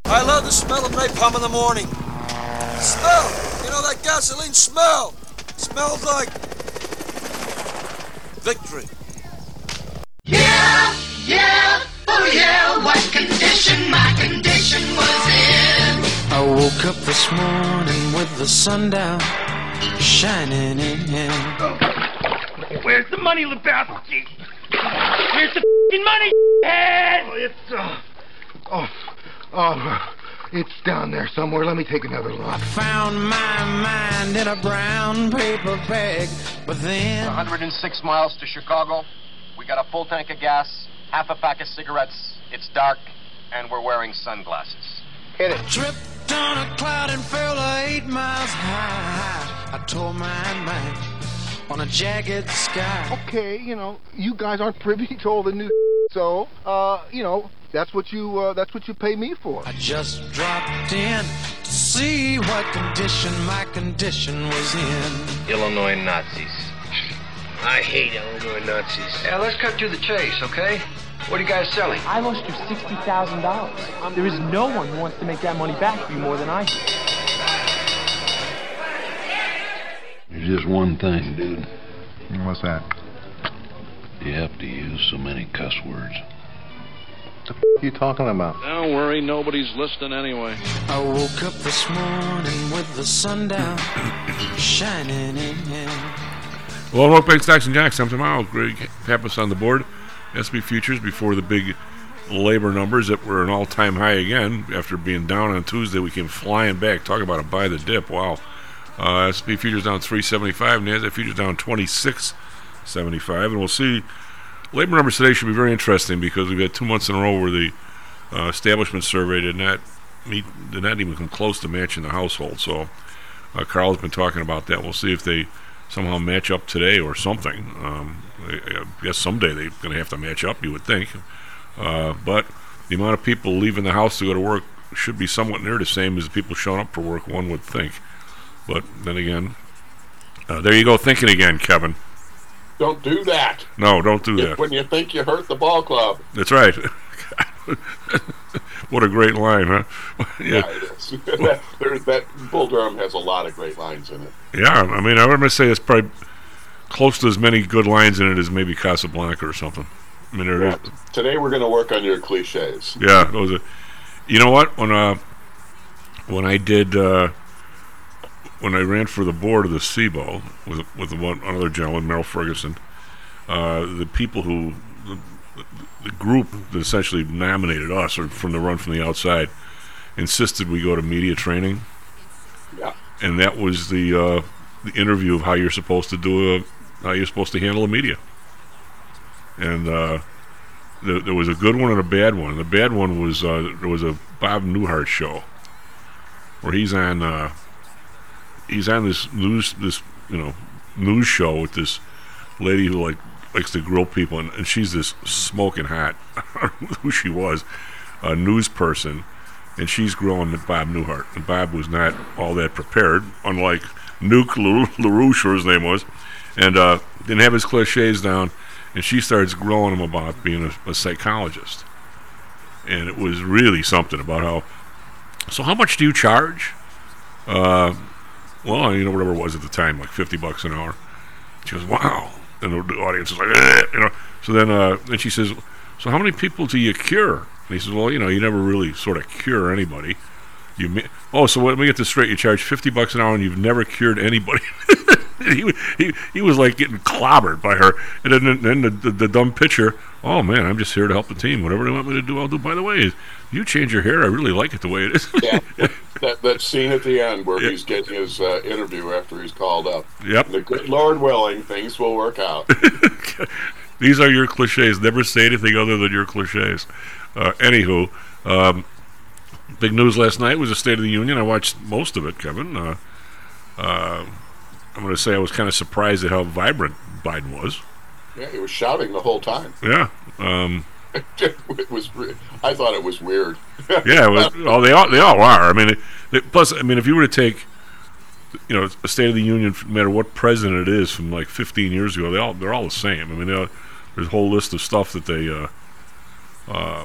I love the smell of napalm in the morning. Smell! You know that gasoline smell? Smells like victory. Yeah, yeah, oh yeah, what condition my condition was in. I woke up this morning with the sun down, shining in. Where's the money, Lebowski? Where's the f***ing money, head? It's down there somewhere. Let me take another look. I found my mind in a brown paper bag, but then 106 miles to Chicago. We got a full tank of gas, half a pack of cigarettes. It's dark, and we're wearing sunglasses. Hit it. tripped on a cloud and fell 8 miles high. I tore my mind on a jagged sky. Okay, you guys aren't privy to all the new so, that's what you pay me for. I just dropped in to see what condition my condition was in. Illinois Nazis. I hate Illinois Nazis. Yeah, let's cut to the chase, okay? What are you guys selling? I lost you $60,000. There is no one who wants to make that money back for you more than I do. There's just one thing, dude. What's that? You have to use so many cuss words. What the f*** are you talking about? Don't worry, nobody's listening anyway. I woke up this morning with the sun down, shining in. Well, welcome back to Stocks and Jocks. I'm tomorrow. Greg Pappas on the board. SB Futures before the big labor numbers that were an all-time high again. After being down on Tuesday, we came flying back. Talk about a buy the dip. Wow. SB Futures down 375. NASDAQ Futures down 26.75. And we'll see. Labor numbers today should be very interesting because we've had 2 months in a row where the establishment survey did not even come close to matching the household. So Carl has been talking about that. We'll see if they somehow match up today or something. I guess someday they're going to have to match up, you would think. But the amount of people leaving the house to go to work should be somewhat near the same as the people showing up for work, one would think. But then again, there you go thinking again, Kevin. Don't do that. No, don't do that. When you think you hurt the ball club. That's right. What a great line, huh? Yeah, it is. that Bull Durham has a lot of great lines in it. Yeah, I mean, I'm going to say it's probably close to as many good lines in it as maybe Casablanca or something. I mean, today we're going to work on your cliches. Yeah, those are. You know what? When I did when I ran for the board of the SIBO with another gentleman, Merrill Ferguson, the people who the group that essentially nominated us, or from the run from the outside, insisted we go to media training. Yeah. And that was the interview of how you're supposed to handle the media. And there was a good one and a bad one. The bad one was there was a Bob Newhart show where he's on this news show with this lady who likes to grill people, and she's this smoking hot, I don't know who she was, a news person, and she's grilling Bob Newhart, and Bob was not all that prepared, unlike Nuke LaRouche, or his name was, and didn't have his cliches down, and she starts grilling him about being a psychologist, and it was really something about how much do you charge? Well, whatever it was at the time, like $50 an hour. She goes, wow. And the audience is like, So then she says, so how many people do you cure? And he says, well, you never really sort of cure anybody. So let me get this straight. You charge $50 an hour and you've never cured anybody. he was like getting clobbered by her. And then the dumb pitcher, oh man, I'm just here to help the team. Whatever they want me to do, I'll do. By the way, you change your hair. I really like it the way it is. Yeah, that scene at the end where he's getting his interview after he's called up. Yep. The good Lord willing, things will work out. These are your cliches. Never say anything other than your cliches. Anywho, big news last night was the State of the Union. I watched most of it, Kevin. I'm going to say I was kind of surprised at how vibrant Biden was. Yeah, he was shouting the whole time. Yeah. It was. I thought it was weird. Yeah, it was, they all are. I mean, plus, if you were to take, a State of the Union, no matter what president it is from like 15 years ago, they're all the same. I mean, there's a whole list of stuff that they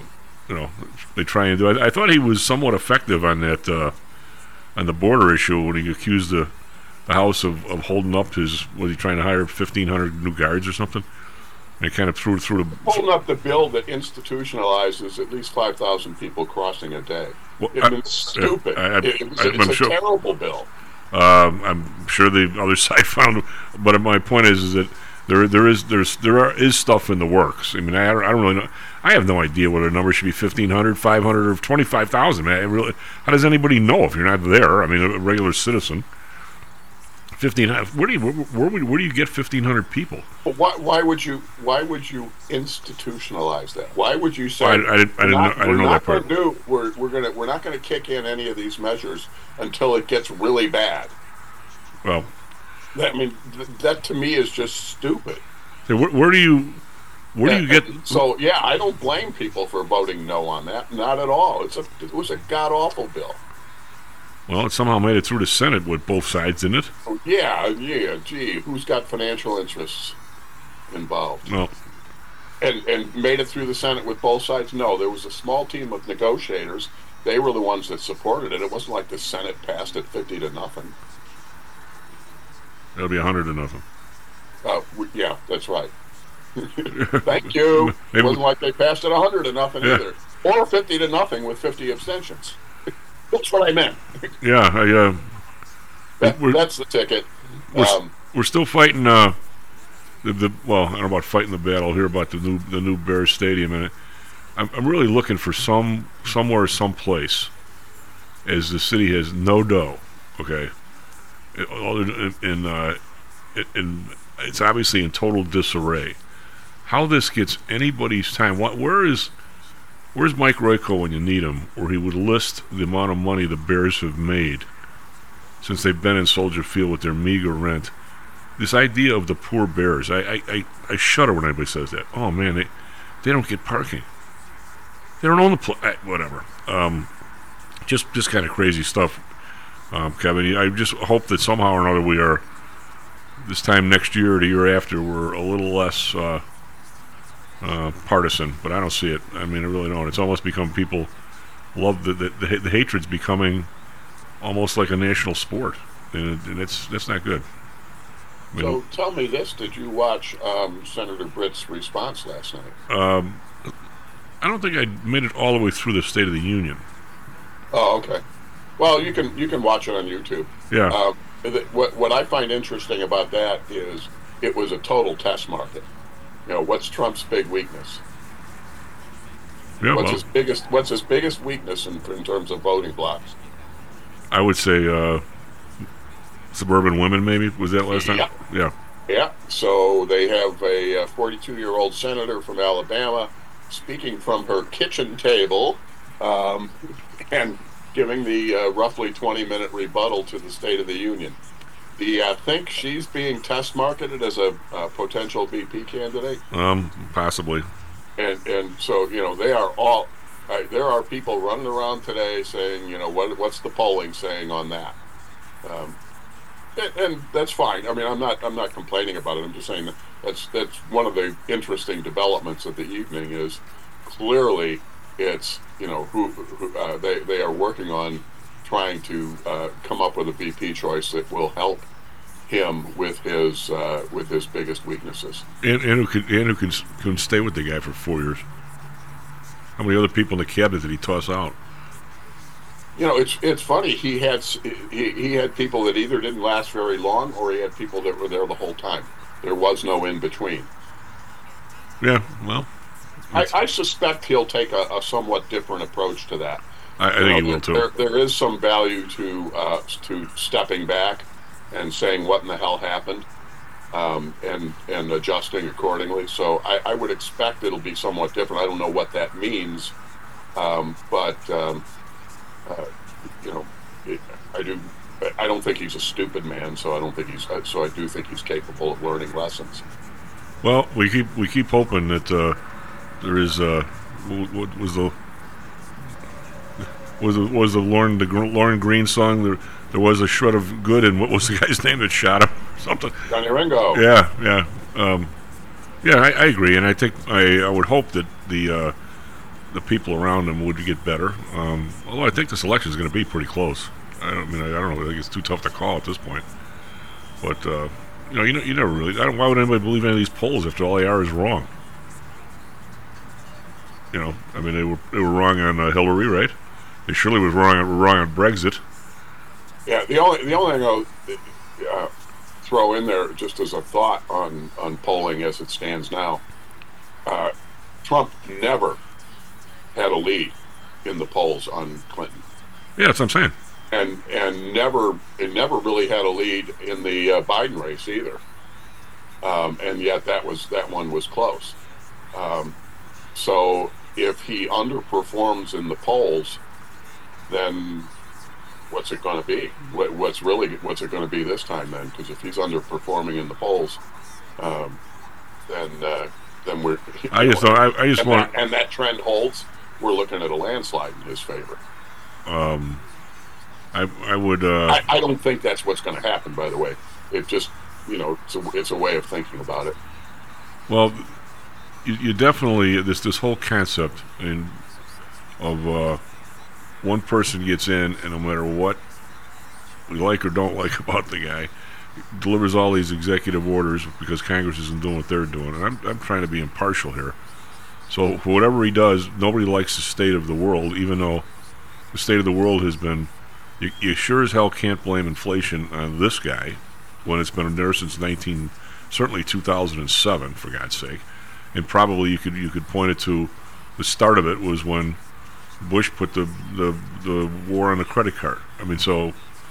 they try and do. I thought he was somewhat effective on that on the border issue when he accused the House of holding up his. Was he trying to hire 1,500 new guards or something? And kind of threw the holding up the bill that institutionalizes at least 5,000 people crossing a day. Well, it's stupid. It's a terrible bill. I'm sure the other side found, but my point is that there is stuff in the works. I mean, I don't really know. I have no idea what a number should be: 1,500, 500, or 25,000. How does anybody know if you're not there? I mean, a regular citizen. 1,500. Where do you get 1,500 people? But why would you institutionalize that? Why would you say I didn't know that part. We're not going to kick in any of these measures until it gets really bad. Well, that to me is just stupid. Where do you get? So yeah, I don't blame people for voting no on that. Not at all. It was a god awful bill. Well, it somehow made it through the Senate with both sides, didn't it? Oh, yeah. Gee, who's got financial interests involved? Well, and made it through the Senate with both sides? No, there was a small team of negotiators. They were the ones that supported it. It wasn't like the Senate passed it 50-0. It'll be 100-0. Yeah, that's right. Thank you. It wasn't like they passed it 100-0 either, or 50-0 with 50 abstentions. That's what I meant. Yeah, that's the ticket. We're still fighting. Well, I don't know about fighting the battle here about the new Bears Stadium, and I'm really looking for somewhere, someplace, as the city has no dough. Okay, and it's obviously in total disarray. How this gets anybody's time? Where's Mike Royko when you need him, where he would list the amount of money the Bears have made since they've been in Soldier Field with their meager rent? This idea of the poor Bears, I shudder when anybody says that. Oh man, they don't get parking. They don't own the place. Whatever. Just kind of crazy stuff, Kevin. I just hope that somehow or another we are, this time next year or the year after, we're a little less partisan, but I don't see it. I mean, I really don't. It's almost become people love the hatred's becoming almost like a national sport, and that's not good. So tell me this: did you watch Senator Britt's response last night? I don't think I made it all the way through the State of the Union. Oh, okay. Well, you can watch it on YouTube. Yeah. What I find interesting about that is it was a total test market. What's Trump's big weakness? Yeah, what's his biggest weakness in terms of voting blocks? I would say suburban women, maybe. Was that last time? Yeah. Yeah. So they have a 42-year-old senator from Alabama speaking from her kitchen table and giving the roughly 20-minute rebuttal to the State of the Union. Do you think she's being test marketed as a potential VP candidate? Possibly. And so they are all. There are people running around today saying, what's the polling saying on that? And that's fine. I mean, I'm not complaining about it. I'm just saying that's one of the interesting developments of the evening is clearly it's who they are working on trying to come up with a VP choice that will help him with his biggest weaknesses. And who can stay with the guy for 4 years? How many other people in the cabinet did he toss out? It's funny. He had people that either didn't last very long, or he had people that were there the whole time. There was no in between. Yeah, well, I suspect he'll take a somewhat different approach to that. I think he will too. There is some value to stepping back and saying what in the hell happened, and adjusting accordingly. So I would expect it'll be somewhat different. I don't know what that means, but I don't think he's a stupid man. So I do think he's capable of learning lessons. Well, we keep hoping that there is what was the Lauren Green song? There was a shred of good, and what was the guy's name that shot him? Something. Johnny Ringo. Yeah. I agree, and I think I would hope that the the people around him would get better. Although I think this election is going to be pretty close. I don't know. I think it's too tough to call at this point. But you never really. Why would anybody believe any of these polls after all they are is wrong? I mean, they were wrong on Hillary, right? They surely were wrong on Brexit. Yeah, the only thing I'll throw in there, just as a thought on polling as it stands now, Trump never had a lead in the polls on Clinton. Yeah, that's what I'm saying. And never really had a lead in the Biden race either. And yet that one was close. So if he underperforms in the polls, then what's it going to be? What's it going to be this time then? Because if he's underperforming in the polls, then we're. And that trend holds. We're looking at a landslide in his favor. I would. I don't think that's what's going to happen. By the way, it just it's a way of thinking about it. Well, you definitely this whole concept of one person gets in, and no matter what we like or don't like about the guy, delivers all these executive orders because Congress isn't doing what they're doing. And I'm trying to be impartial here. So for whatever he does, nobody likes the state of the world, even though the state of the world has been. You sure as hell can't blame inflation on this guy when it's been there since certainly 2007, for God's sake. And probably you could point it to the start of it was when Bush put the war on the credit card. I mean, so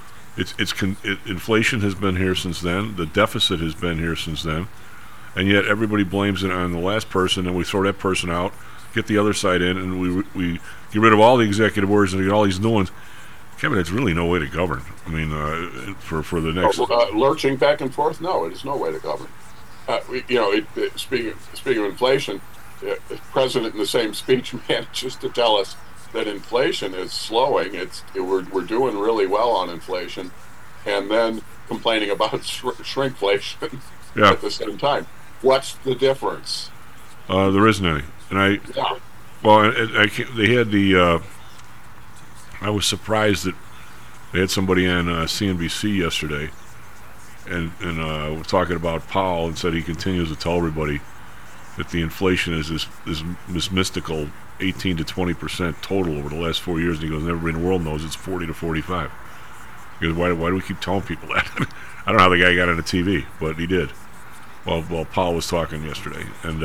inflation has been here since then. The deficit has been here since then, and yet everybody blames it on the last person, and we throw that person out, get the other side in, and we get rid of all the executive orders and get all these new ones. Kevin, it's really no way to govern. I mean, for the next lurching back and forth. No, it is no way to govern. Speaking of inflation, the president in the same speech manages to tell us that inflation is slowing. We're doing really well on inflation, and then complaining about shrinkflation at the same time. What's the difference? There isn't any. And they had the. I was surprised that they had somebody on CNBC yesterday, and was talking about Powell and said he continues to tell everybody that the inflation is this mystical 18 to 20% total over the last 4 years, and he goes, everybody in the world knows it's 40 to 45. He goes, why do we keep telling people that? I don't know how the guy got on the TV, but he did. Well, Powell was talking yesterday, and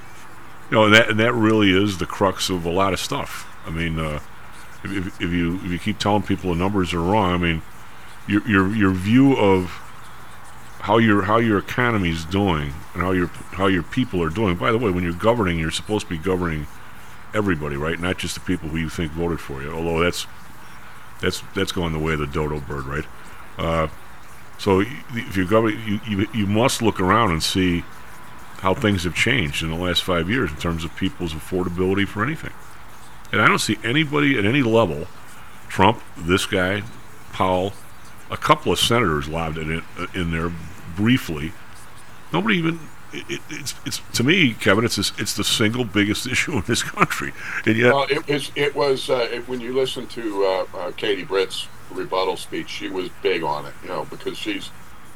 and that really is the crux of a lot of stuff. I mean, if you keep telling people the numbers are wrong, I mean, your view of how your economy is doing and how your people are doing. By the way, when you're governing, you're supposed to be governing everybody, right? Not just the people who you think voted for you. Although that's going the way of the dodo bird, right? So if you're governing, you must look around and see how things have changed in the last 5 years in terms of people's affordability for anything. And I don't see anybody at any level, Trump, this guy, Powell, a couple of senators lobbed it in there briefly. Nobody even. It's to me, Kevin. It's the single biggest issue in this country. And yet, well, it was when you listen to Katie Britt's rebuttal speech, she was big on it. Because she's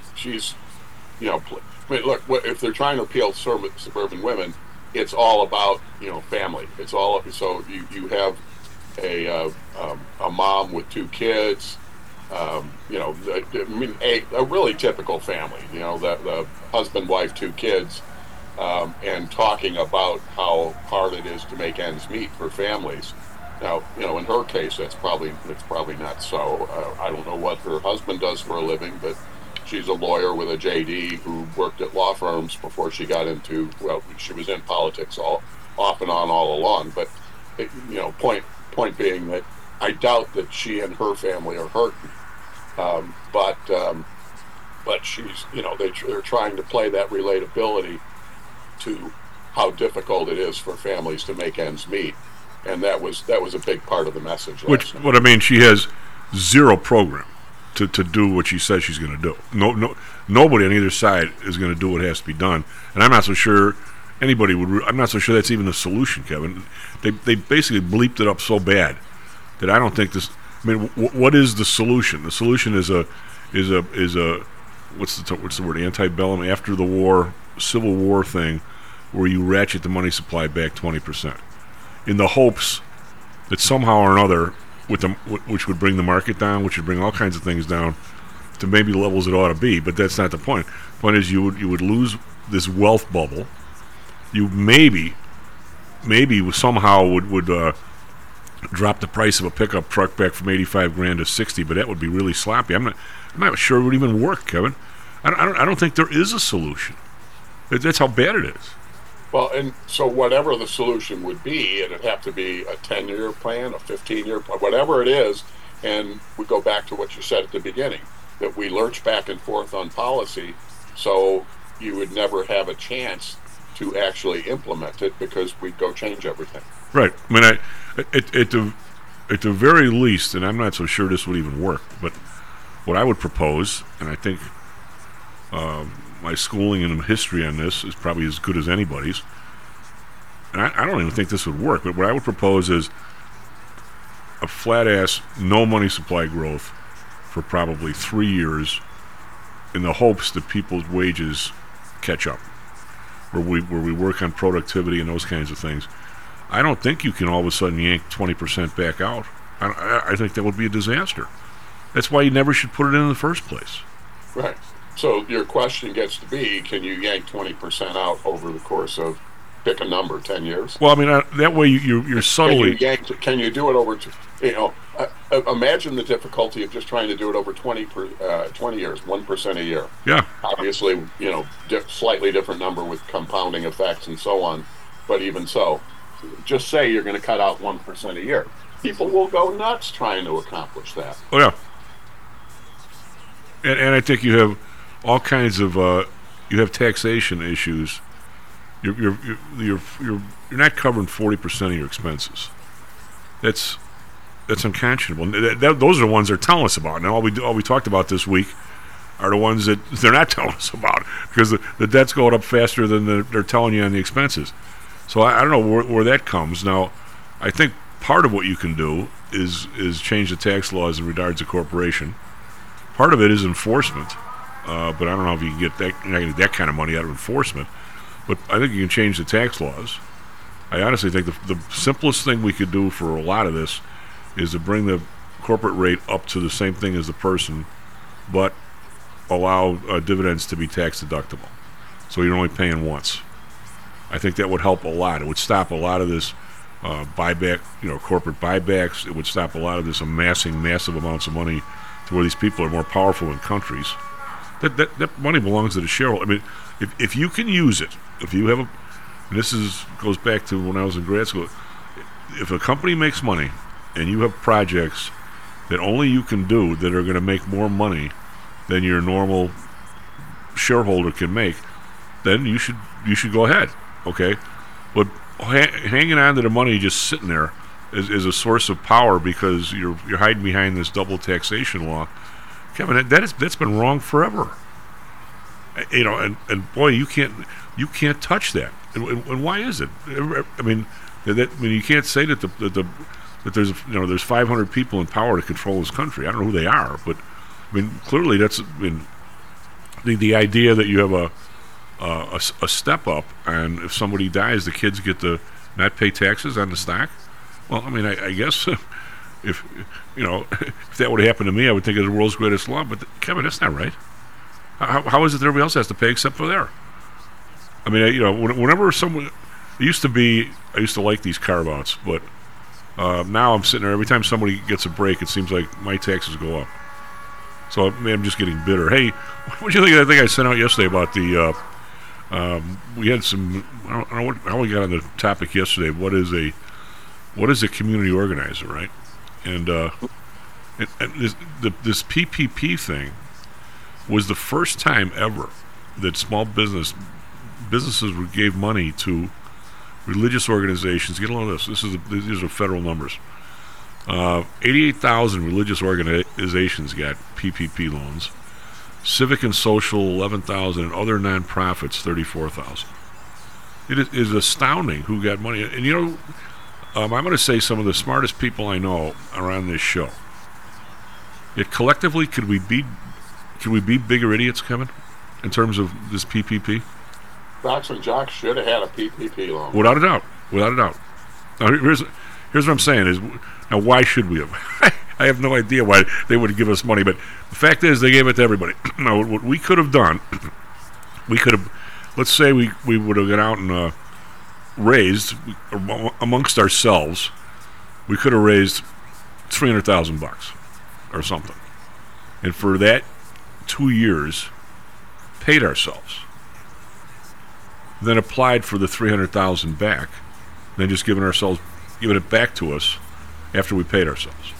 I mean, look, if they're trying to appeal to suburban women, it's all about family. It's all so you have a mom with 2 kids. I mean, a really typical family. The husband, wife, 2 kids, and talking about how hard it is to make ends meet for families. Now, in her case, it's probably not so. I don't know what her husband does for a living, but she's a lawyer with a JD who worked at law firms before she got into. Well, she was in politics off and on all along. But point being that I doubt that she and her family are hurting. But she's, they're trying to play that relatability to how difficult it is for families to make ends meet, and that was a big part of the message. But I mean, she has zero program to do what she says she's going to do. Nobody on either side is going to do what has to be done, and I'm not so sure anybody would. I'm not so sure that's even a solution, Kevin. They basically bleeped it up so bad that I don't think this. I mean, what is the solution? The solution is a what's the word? Antebellum, after the war, Civil War thing, where you ratchet the money supply back 20%, in the hopes that somehow or another, which would bring the market down, which would bring all kinds of things down to maybe levels it ought to be. But that's not the point. The point is you would lose this wealth bubble. You maybe somehow would drop the price of a pickup truck back from $85,000 to $60,000, but that would be really sloppy. I'm not sure it would even work, Kevin. I don't think there is a solution. That's how bad it is. Well, and so whatever the solution would be, it'd have to be a 10-year plan, a 15-year plan, whatever it is. And we go back to what you said at the beginning, that we lurch back and forth on policy, so you would never have a chance to actually implement it because we'd go change everything. Right. I mean, at the very least, and I'm not so sure this would even work, but what I would propose, and I think my schooling in history on this is probably as good as anybody's, and I don't even think this would work, but what I would propose is a flat-ass, no money supply growth for probably 3 years in the hopes that people's wages catch up, where we work on productivity and those kinds of things. I don't think you can all of a sudden yank 20% back out. I think that would be a disaster. That's why you never should put it in the first place. Right. So your question gets to be, can you yank 20% out over the course of, pick a number, 10 years? Well, I mean, that way you're subtly... Can you do it over, imagine the difficulty of just trying to do it over 20 years, 1% a year. Yeah. Obviously, slightly different number with compounding effects and so on, but even so, just say you're going to cut out 1% a year. People will go nuts trying to accomplish that. Oh, yeah. And I think you have all kinds of you have taxation issues. You're not covering 40% of your expenses. That's unconscionable. Those are the ones they're telling us about. Now all we talked about this week are the ones that they're not telling us about, because the debt's going up faster than they're telling you on the expenses. So I don't know where that comes. Now, I think part of what you can do is change the tax laws in regards to corporation. Part of it is enforcement, but I don't know if you can get that. You're not going to get that kind of money out of enforcement. But I think you can change the tax laws. I honestly think the simplest thing we could do for a lot of this is to bring the corporate rate up to the same thing as the person, but allow dividends to be tax deductible, so you're only paying once. I think that would help a lot. It would stop a lot of this buyback, corporate buybacks. It would stop a lot of this amassing massive amounts of money to where these people are more powerful in countries. That money belongs to the shareholder. I mean, if you can use it, if you have and this goes back to when I was in grad school, if a company makes money and you have projects that only you can do that are going to make more money than your normal shareholder can make, then you should go ahead, okay? But hanging on to the money just sitting there is a source of power because you're hiding behind this double taxation law. Kevin, that's been wrong forever. And boy, you can't touch that. And why is it? I mean, you can't say that there's 500 people in power to control this country. I don't know who they are, but I mean, clearly that's the idea that you have a step up, and if somebody dies, the kids get to not pay taxes on the stock. Well, I mean, I guess if that would happen to me, I would think it's the world's greatest law. But Kevin, that's not right. How is it that everybody else has to pay except for there? I mean, whenever someone, I used to like these carve-outs, but now I'm sitting there, every time somebody gets a break, it seems like my taxes go up. So I'm just getting bitter. Hey, what do you think of that thing I sent out yesterday about the, we had some, I don't know how we got on the topic yesterday. What is a community organizer, right? And this PPP thing was the first time ever that small businesses gave money to religious organizations. Get a load of this. These are federal numbers. 88,000 religious organizations got PPP loans. Civic and social, 11,000, and other nonprofits, 34,000. It is astounding who got money. And you know, I'm going to say some of the smartest people I know are on this show. Yet collectively, could we be bigger idiots, Kevin, in terms of this PPP? Docs and Jocks should have had a PPP loan. Without a doubt. Without a doubt. Now, here's what I'm saying is, now why should we have? I have no idea why they would give us money, but the fact is they gave it to everybody. Now, what we could have done, let's say we would have gone out and raised, amongst ourselves, we could have raised $300,000 or something. And for that 2 years, paid ourselves. Then applied for the $300,000 back, then just giving it back to us after we paid ourselves.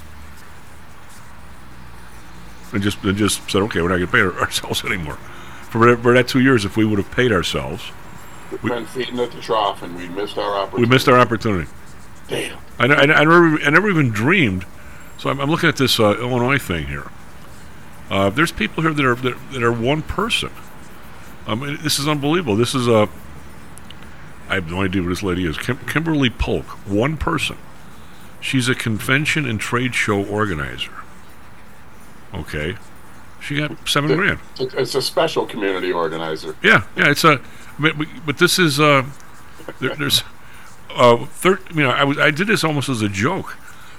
And just said, okay, we're not going to pay ourselves anymore. For that 2 years, if we would have paid ourselves, we've been feeding at the trough, and we missed our opportunity. We missed our opportunity. Damn. I never even dreamed. So I'm looking at this Illinois thing here. There's people here that are one person. This is unbelievable. This is I have no idea what this lady is. Kimberly Polk, one person. She's a convention and trade show organizer. Okay, she got $7,000. It's a special community organizer. Yeah. It's but this is there's I did this almost as a joke.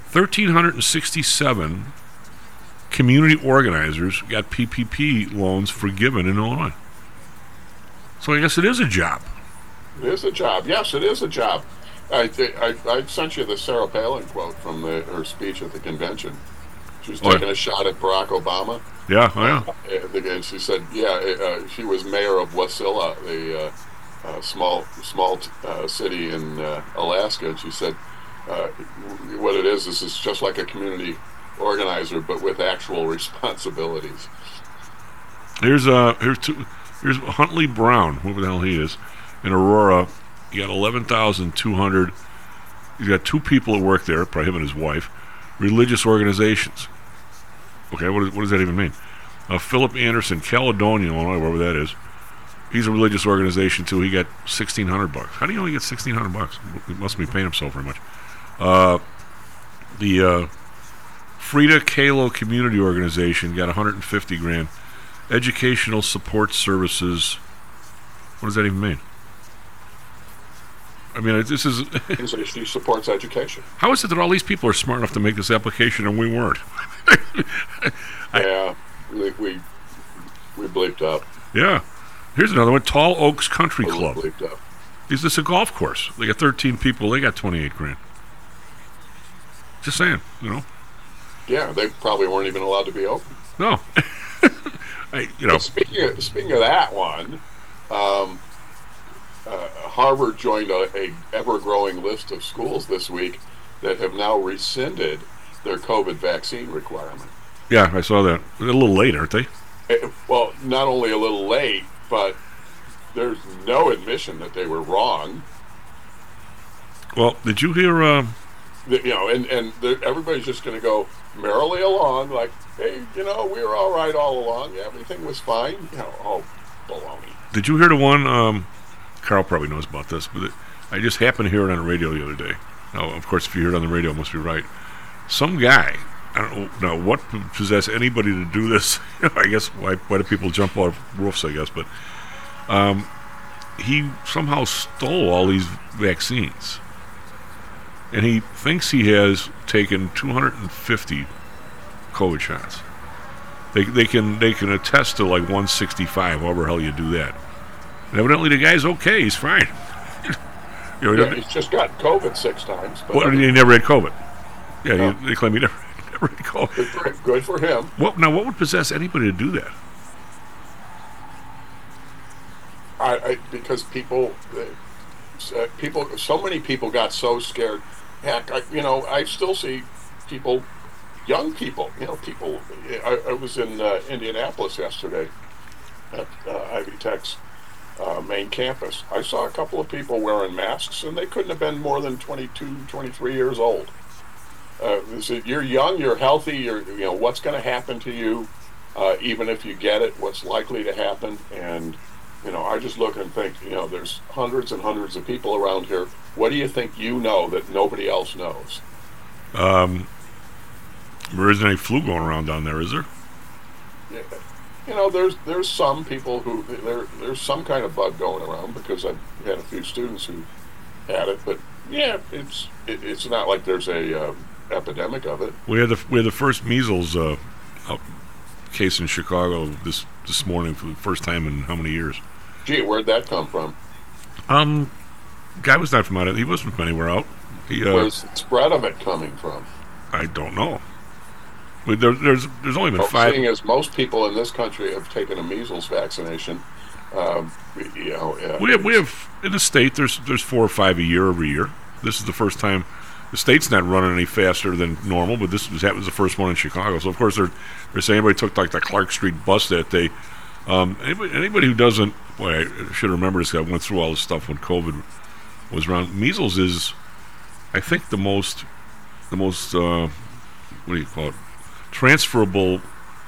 1,367 community organizers got PPP loans forgiven in Illinois. So I guess it is a job. It is a job. Yes, it is a job. I sent you the Sarah Palin quote from her speech at the convention. She was taking a shot at Barack Obama. Yeah, and she said, she was mayor of Wasilla, a small city in Alaska, and she said, what it is it's just like a community organizer, but with actual responsibilities. Here's Huntley Brown, whoever the hell he is, in Aurora. He got 11,200. He's got 2 people that work there, probably him and his wife. Religious organizations. Okay, what does that even mean? Philip Anderson, Caledonia, Illinois, wherever that is. He's a religious organization too. He got $1,600. How do you only get $1,600? He must be paying himself very much. The Frida Kahlo Community Organization got $150,000. Educational Support Services. What does that even mean? I mean, this is. She supports education. How is it that all these people are smart enough to make this application and we weren't? We bleeped up. Yeah. Here's another one. Tall Oaks Country Club. Bleeped up. Is this a golf course? They got 13 people. They got $28,000. Just saying, Yeah, they probably weren't even allowed to be open. No. Speaking of that one, Harvard joined a ever-growing list of schools this week that have now rescinded their COVID vaccine requirement. Yeah, I saw that. They're a little late, aren't they? Well, not only a little late, but there's no admission that they were wrong. Well, did you hear? Everybody's just going to go merrily along, like, hey, we were all right all along. Everything was fine. Baloney. Did you hear the one? Carl probably knows about this, but I just happened to hear it on the radio the other day. Now, of course, if you hear it on the radio, it must be right. Some guy, I don't know what possessed anybody to do this. I guess why do people jump off roofs? I guess, but he somehow stole all these vaccines, and he thinks he has taken 250 COVID shots. They can attest to like 165, however hell you do that. And evidently the guy's okay. He's fine. He's just got COVID 6 times. But he never had COVID. Yeah, no. They claim he never had COVID. Good for him. What would possess anybody to do that? Because people, so many people got so scared. Heck, I still see people, young people, people. I was in Indianapolis yesterday at Ivy Tech's main campus. I saw a couple of people wearing masks, and they couldn't have been more than 22, 23 years old. You're young, you're healthy, what's going to happen to you, even if you get it, what's likely to happen, and I just look and think, there's hundreds and hundreds of people around here. What do you think you know that nobody else knows? There isn't any flu going around down there, is there? Yeah. There's some people who there's some kind of bug going around, because I've had a few students who had it, but yeah, it's not like there's a epidemic of it. We had the first measles case in Chicago this morning for the first time in how many years? Gee, where'd that come from? Guy was not from out. He wasn't from anywhere out. Where's the spread of it coming from? I don't know. But there's only been 5. Seeing as most people in this country have taken a measles vaccination, we have in the state there's 4 or 5 a year every year. This is the first time. The state's not running any faster than normal, but that was the first one in Chicago. So of course they're saying anybody took like the Clark Street bus that day. Anybody who doesn't, I should remember this. I went through all this stuff when COVID was around. Measles is, I think, the most what do you call it? Transferable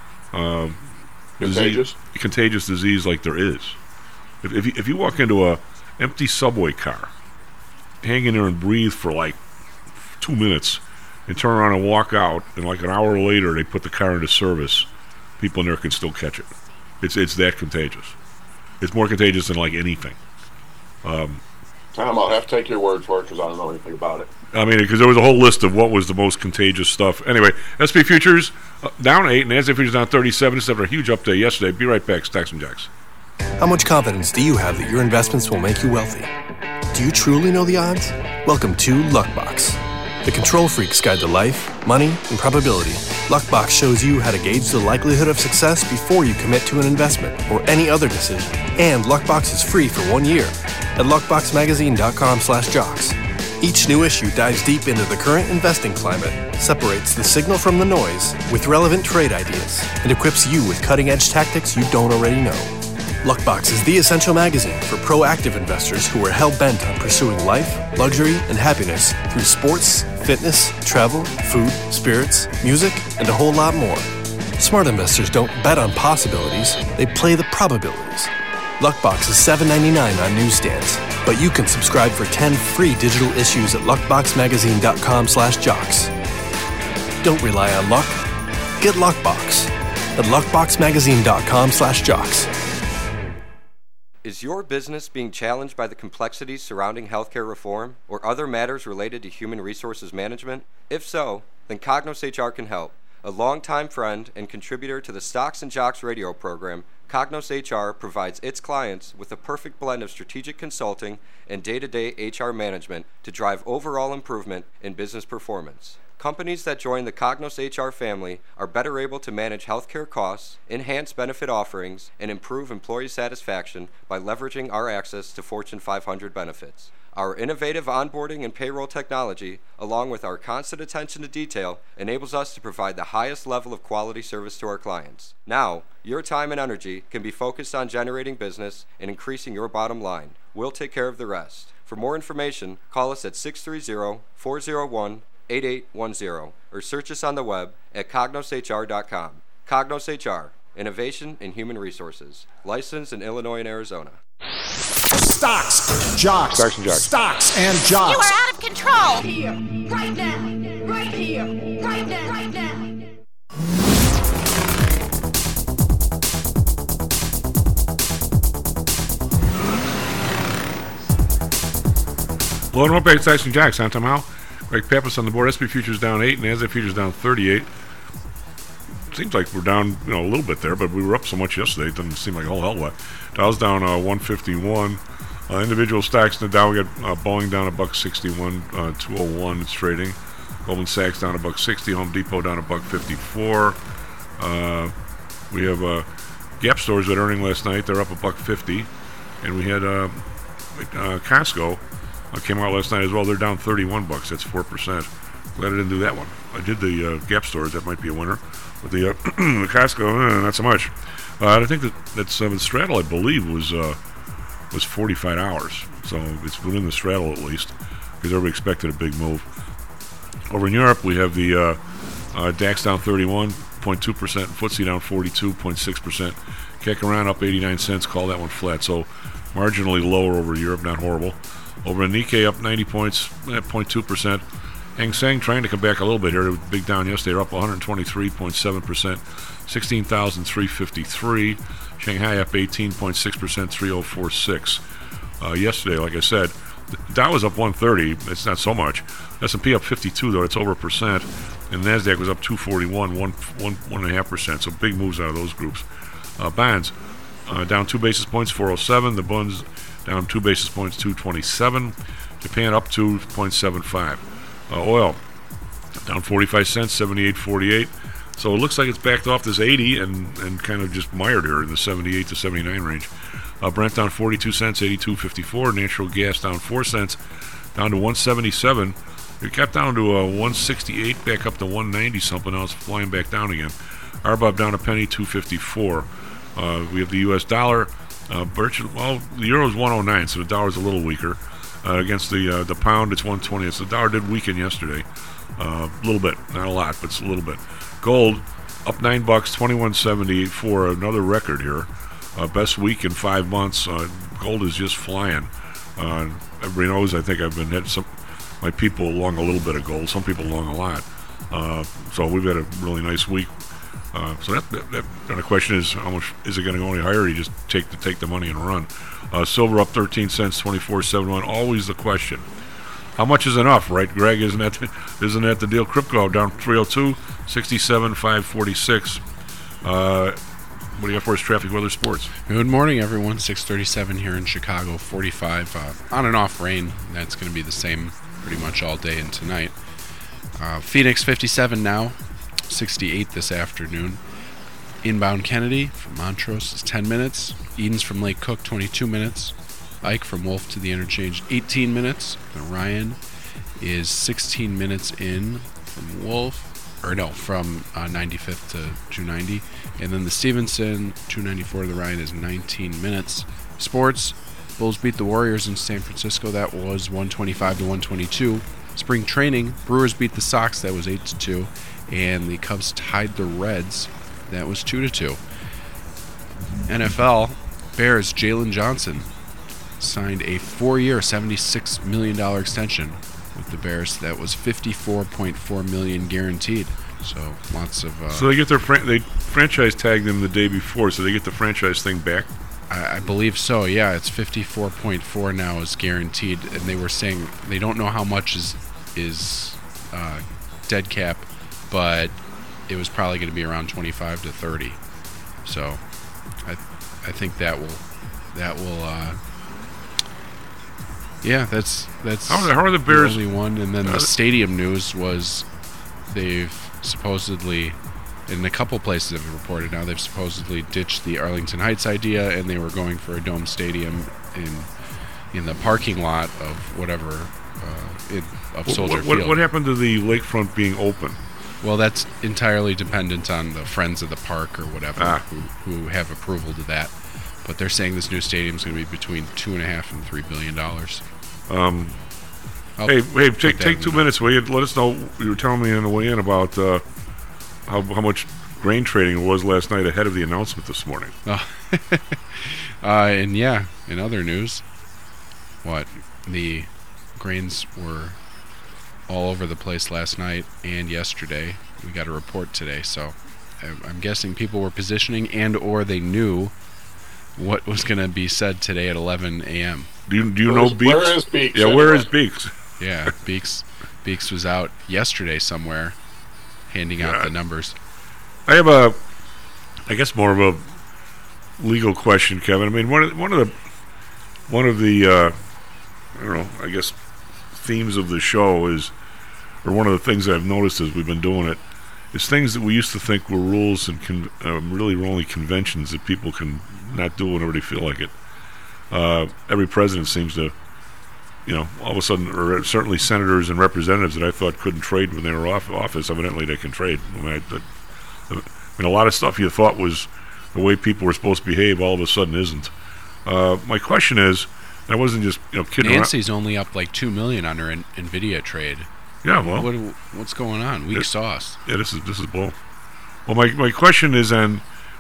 contagious disease like there is. If you walk into a empty subway car, hang in there and breathe for like 2 minutes, and turn around and walk out, and like an hour later they put the car into service, people in there can still catch it. It's that contagious. It's more contagious than like anything. Tom, I'll have to take your word for it, because I don't know anything about it. I mean, because there was a whole list of what was the most contagious stuff. Anyway, SP Futures down 8, and NASDAQ Futures down 37. This after a huge update yesterday. Be right back. Stacks and Jacks. How much confidence do you have that your investments will make you wealthy? Do you truly know the odds? Welcome to Luckbox, the control freak's guide to life, money, and probability. Luckbox shows you how to gauge the likelihood of success before you commit to an investment or any other decision. And Luckbox is free for 1 year at luckboxmagazine.com/jocks. Each new issue dives deep into the current investing climate, separates the signal from the noise with relevant trade ideas, and equips you with cutting-edge tactics you don't already know. Luckbox is the essential magazine for proactive investors who are hell-bent on pursuing life, luxury, and happiness through sports, fitness, travel, food, spirits, music, and a whole lot more. Smart investors don't bet on possibilities, they play the probabilities. Luckbox is $7.99 on newsstands, but you can subscribe for 10 free digital issues at luckboxmagazine.com/jocks. Don't rely on luck. Get Luckbox at luckboxmagazine.com/jocks. Is your business being challenged by the complexities surrounding healthcare reform or other matters related to human resources management? If so, then Cognos HR can help. A longtime friend and contributor to the Stocks and Jocks radio program, Cognos HR provides its clients with a perfect blend of strategic consulting and day-to-day HR management to drive overall improvement in business performance. Companies that join the Cognos HR family are better able to manage healthcare costs, enhance benefit offerings, and improve employee satisfaction by leveraging our access to Fortune 500 benefits. Our innovative onboarding and payroll technology, along with our constant attention to detail, enables us to provide the highest level of quality service to our clients. Now, your time and energy can be focused on generating business and increasing your bottom line. We'll take care of the rest. For more information, call us at 630-401-8810 or search us on the web at cognoshr.com. Cognos HR, innovation in human resources. Licensed in Illinois and Arizona. Stocks, Jocks. Stocks and Jocks. Stocks and Jocks. You are out of control. Here, right now, right here, right now, right now. Hello and welcome back to Stacks and Jacks. I'm Tom Howell. Greg Pappas on the board. SP Futures down 8, and NASDAQ Futures down 38. Seems like we're down, a little bit there, but we were up so much yesterday. It doesn't seem like a whole hell of a lot. Dow's down 151. Individual stocks in the Dow, we got Boeing down $1.61, 201 it's trading. Goldman Sachs down $1.60. Home Depot down $1.54. We have Gap stores that earning last night. They're up $1.50, and we had Costco came out last night as well. They're down $31. That's 4%. Glad I didn't do that one. I did the Gap stores. That might be a winner. But the Costco, not so much. I think that's the straddle, I believe, was $45. So it's within the straddle at least, because everybody expected a big move. Over in Europe, we have the DAX down 31.2%, FTSE down 42.6%, Kekaran up 89 cents. Call that one flat. So marginally lower over Europe, not horrible. Over in Nikkei up 90 points, 0.2%. Hang Seng trying to come back a little bit here. They were big down yesterday. They're up 123.7%, 16,353. Shanghai up 18.6%, 3046. Yesterday, like I said, the Dow was up 130. It's not so much. S&P up 52, though. It's over a percent. And NASDAQ was up 241, 1.5%. So big moves out of those groups. Bonds down 2 basis points, 407. The Bunds down 2 basis points, 227. Japan up 2.75. Oil down 45 cents, 78.48. So it looks like it's backed off this 80 and kind of just mired here in the 78 to 79 range. Brent down 42 cents, 82.54. Natural gas down 4 cents, down to 177. It got down to 168, back up to 190 something. Now it's flying back down again. RBOB down a penny, 254. We have the U.S. dollar. The euro is 109, so the dollar is a little weaker. Against the pound, it's 120. So the dollar did weaken yesterday. A little bit, not a lot, but it's a little bit. Gold up $9, 21.70 for another record here. Best week in 5 months. Gold is just flying. Everybody knows. I think I've been had my people along a little bit of gold. Some people along a lot. So we've had a really nice week. So that the question is, how much is it going to go any higher? Or you just take the money and run. Silver up 13 cents, 24.71. Always the question. How much is enough, right, Greg? Isn't that the deal? Crypto down 302, 67,546. What do you got for us? Traffic, weather, sports. Good morning, everyone. 6:37 here in Chicago. 45 on and off rain. That's going to be the same pretty much all day and tonight. Phoenix 57 now. 68 this afternoon. Inbound Kennedy from Montrose is 10 minutes. Edens from Lake Cook 22 minutes. Ike from Wolf to the interchange 18 minutes. Ryan is 16 minutes in from Wolf, from 95th to 290. And then the Stevenson 294 to the Ryan is 19 minutes. Sports, Bulls beat the Warriors in San Francisco. That was 125 to 122. Spring training, Brewers beat the Sox. That was 8-2. And the Cubs tied the Reds. That was 2-2. NFL, Bears, Jalen Johnson signed a 4-year, $76 million extension with the Bears. That was $54.4 million guaranteed. So lots of. So they get they franchise tagged him the day before. So they get the franchise thing back. I believe so. Yeah, it's 54.4 now is guaranteed, and they were saying they don't know how much is dead cap, but it was probably going to be around 25 to 30. So I think that will. Yeah, that's how are the Bears? The only one, and then the stadium news was they've supposedly, in a couple places have reported now, they've supposedly ditched the Arlington Heights idea, and they were going for a dome stadium in the parking lot of whatever of Soldier Field. What happened to the lakefront being open? Well, that's entirely dependent on the Friends of the Park or whatever who have approval to that. But they're saying this new stadium is going to be between $2.5 and $3 billion. Hey, take 2 minutes, will you? Let us know. You were telling me on the way in about how much grain trading was last night ahead of the announcement this morning. And yeah, in other news, the grains were all over the place last night and yesterday. We got a report today, so I'm guessing people were positioning or they knew what was going to be said today at 11 a.m. Do you know Beeks? Where is Beeks? Yeah, where is Beeks? Yeah, Beeks was out yesterday somewhere handing out the numbers. I have I guess more of a legal question, Kevin. I mean, one of the I don't know, I guess themes of the show is, or one of the things I've noticed as we've been doing it, is things that we used to think were rules and really were only conventions that people can not do whenever they feel like it. Every president seems to, all of a sudden, or certainly senators and representatives that I thought couldn't trade when they were off office, evidently they can trade. I mean, a lot of stuff you thought was the way people were supposed to behave, all of a sudden isn't. My question is, and I wasn't just kidding. Nancy's only up like $2 million on her NVIDIA trade. Yeah, well, what's going on? Weak sauce. Yeah, this is bull. Well, my question is then,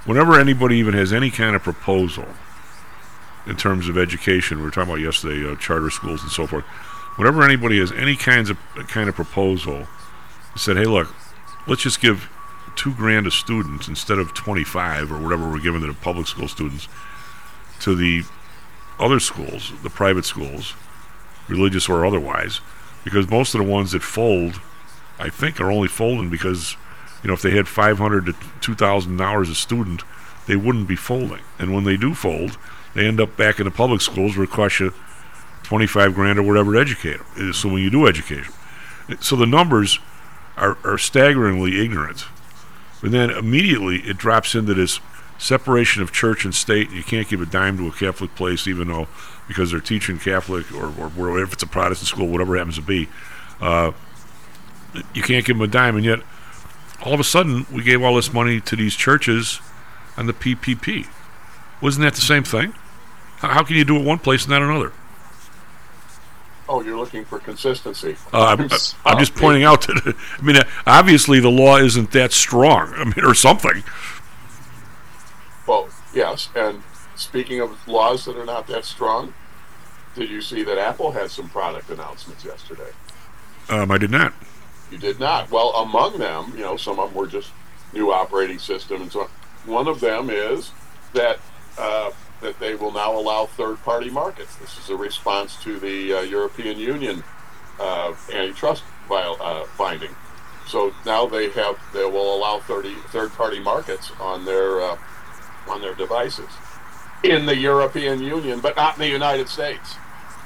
whenever anybody even has any kind of proposal in terms of education, we were talking about yesterday, charter schools and so forth. Whenever anybody has any kind of proposal, said, hey, look, let's just give $2,000 a student instead of 25 or whatever we're giving to the public school students to the other schools, the private schools, religious or otherwise, because most of the ones that fold, I think, are only folding because, if they had $500 to $2,000 a student, they wouldn't be folding. And when they do fold, they end up back in the public schools where it costs you $25,000 or whatever to educate them, assuming you do education. So the numbers are staggeringly ignorant. And then immediately it drops into this separation of church and state. You can't give a dime to a Catholic place, even though, because they're teaching Catholic or whatever, if it's a Protestant school, whatever it happens to be, you can't give them a dime. And yet, all of a sudden, we gave all this money to these churches on the PPP. Wasn't that the same thing? How can you do it one place and not another? Oh, you're looking for consistency. I'm just pointing out that, obviously the law isn't that strong, or something. Well, yes, and speaking of laws that are not that strong, did you see that Apple had some product announcements yesterday? I did not. You did not. Well, among them, some of them were just new operating system and so on. One of them is that that they will now allow third-party markets. This is a response to the European Union antitrust finding. So now they will allow third-party markets on their devices in the European Union, but not in the United States.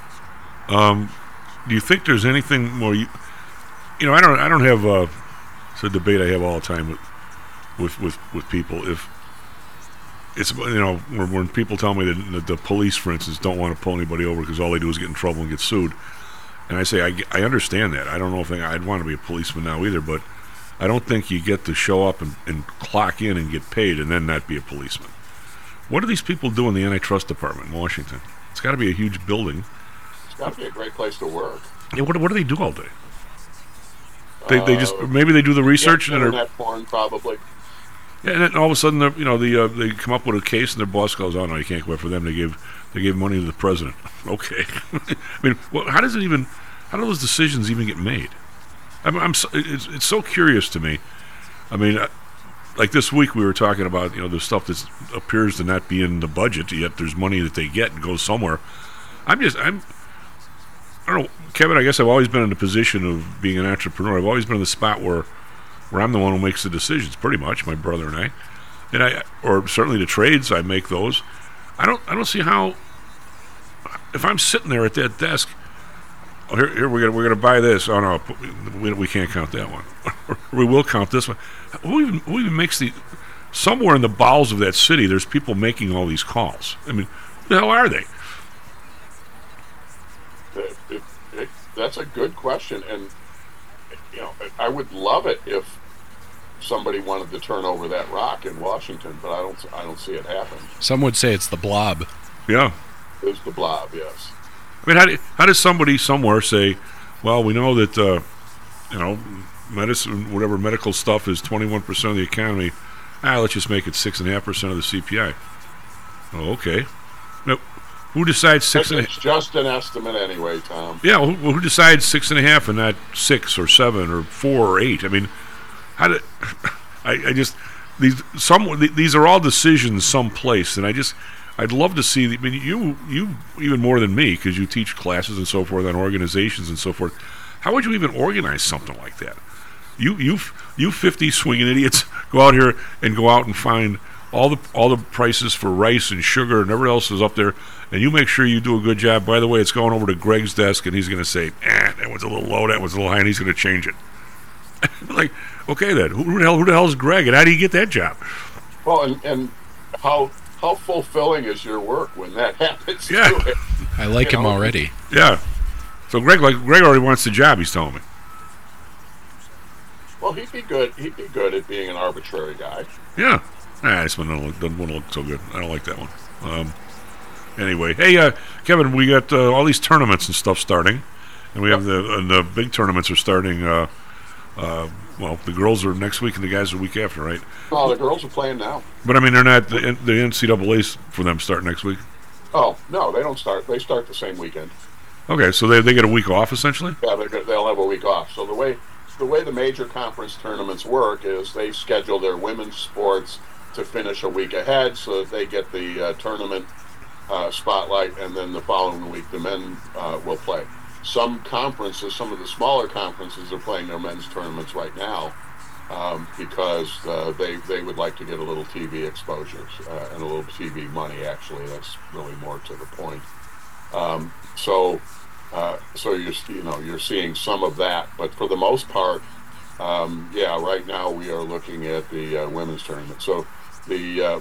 Do you think there's anything more? I don't have. It's a debate I have all the time with people. If it's when people tell me that the police, for instance, don't want to pull anybody over because all they do is get in trouble and get sued, and I say I understand that. I don't know if I'd want to be a policeman now either, but I don't think you get to show up and clock in and get paid and then not be a policeman. What do these people do in the antitrust department in Washington? It's got to be a huge building. It's got to be a great place to work. Yeah, what do they do all day? They just maybe they do the research and internet porn probably. Yeah, and then all of a sudden they come up with a case and their boss goes, "Oh no, you can't go after them. They gave money to the president." Okay, how do those decisions even get made? It's so curious to me. Like this week we were talking about the stuff that appears to not be in the budget, yet there's money that they get and goes somewhere. I don't know, Kevin. I guess I've always been in the position of being an entrepreneur. I've always been in the spot where I'm the one who makes the decisions, pretty much, my brother and I, or certainly the trades, I make those. I don't see how, if I'm sitting there at that desk, here we're gonna buy this. Oh no, we can't count that one. We will count this one. Who even makes somewhere in the bowels of that city? There's people making all these calls. Who the hell are they? That's a good question, and I would love it if somebody wanted to turn over that rock in Washington, but I don't see it happen. Some would say it's the blob. Yeah, it's the blob. Yes. How does somebody somewhere say, well, we know that medicine, whatever medical stuff is 21% of the economy. Let's just make it 6.5% of the CPI. Oh, okay. Now, who decides 6.5? It's just an estimate anyway, Tom. Yeah, who decides 6.5 and not 6 or 7 or 4 or 8? These are all decisions someplace, and I'd love to see. You even more than me, because you teach classes and so forth on organizations and so forth. How would you even organize something like that? You 50 swinging idiots go out here and go out and find all the prices for rice and sugar and everything else is up there, and you make sure you do a good job. By the way, it's going over to Greg's desk, and he's going to say, that was a little low, that was a little high, and he's going to change it. Like, okay then, who the hell is Greg, and how do you get that job? Well, and how fulfilling is your work when that happens? Yeah, I like him already. Yeah, so Greg already wants the job. He's telling me. Well, he'd be good at being an arbitrary guy. Yeah. This one doesn't look so good. I don't like that one. Anyway, hey, Kevin, we got all these tournaments and stuff starting, and we have the big tournaments are starting Well, the girls are next week and the guys are the week after, right? Oh, the girls are playing now. But I mean, they're not the NCAA's for them start next week. Oh no, they don't start. They start the same weekend. Okay, so they get a week off essentially. Yeah, they'll have a week off. So the way the major conference tournaments work is they schedule their women's sports to finish a week ahead, so that they get the tournament spotlight, and then the following week the men will play. Some conferences, some of the smaller conferences, are playing their men's tournaments right now because they would like to get a little TV exposure and a little TV money. Actually, that's really more to the point. So you're seeing some of that, but for the most part, right now we are looking at the women's tournament. So the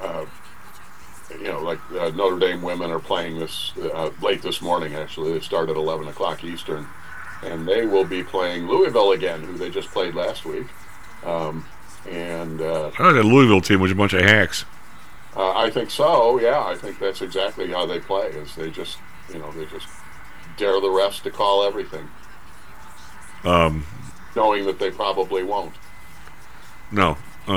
Notre Dame women are playing this late this morning. Actually, they start at 11 o'clock Eastern, and they will be playing Louisville again, who they just played last week. I thought that Louisville team was a bunch of hacks. I think so. Yeah, I think that's exactly how they play. Is they just dare the refs to call everything, knowing that they probably won't. No.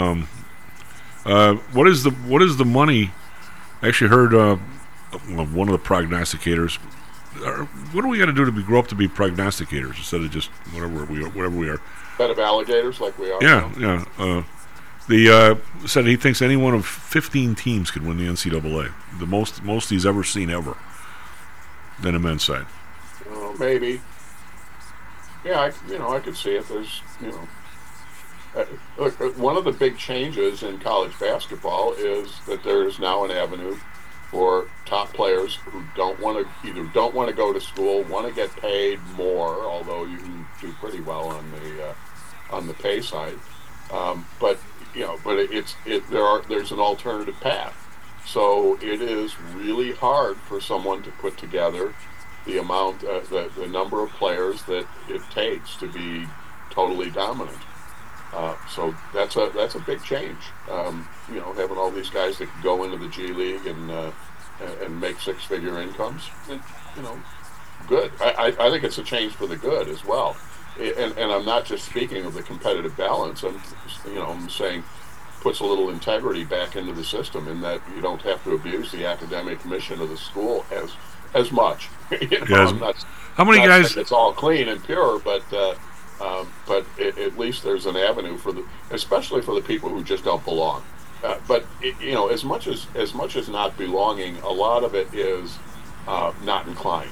What is the money? I actually heard one of the prognosticators. What do we got to do to grow up to be prognosticators instead of just whatever we are? Instead of alligators like we are. Yeah, yeah. Said he thinks any one of 15 teams could win the NCAA. The most he's ever seen ever. Than a men's side. Maybe. Yeah, I could see it. There's, look, one of the big changes in college basketball is that there is now an avenue for top players who don't want to go to school, want to get paid more, although you can do pretty well on the pay side. But there's an alternative path. So it is really hard for someone to put together the amount, the number of players that it takes to be totally dominant. So that's a big change. Having all these guys that can go into the G League and make six-figure incomes, good. I think it's a change for the good as well. And I'm not just speaking of the competitive balance. I'm saying puts a little integrity back into the system, in that you don't have to abuse the academic mission of the school as much. How many guys? It's all clean and pure, but at least there's an avenue especially for the people who just don't belong. But as much as not belonging, a lot of it is not inclined.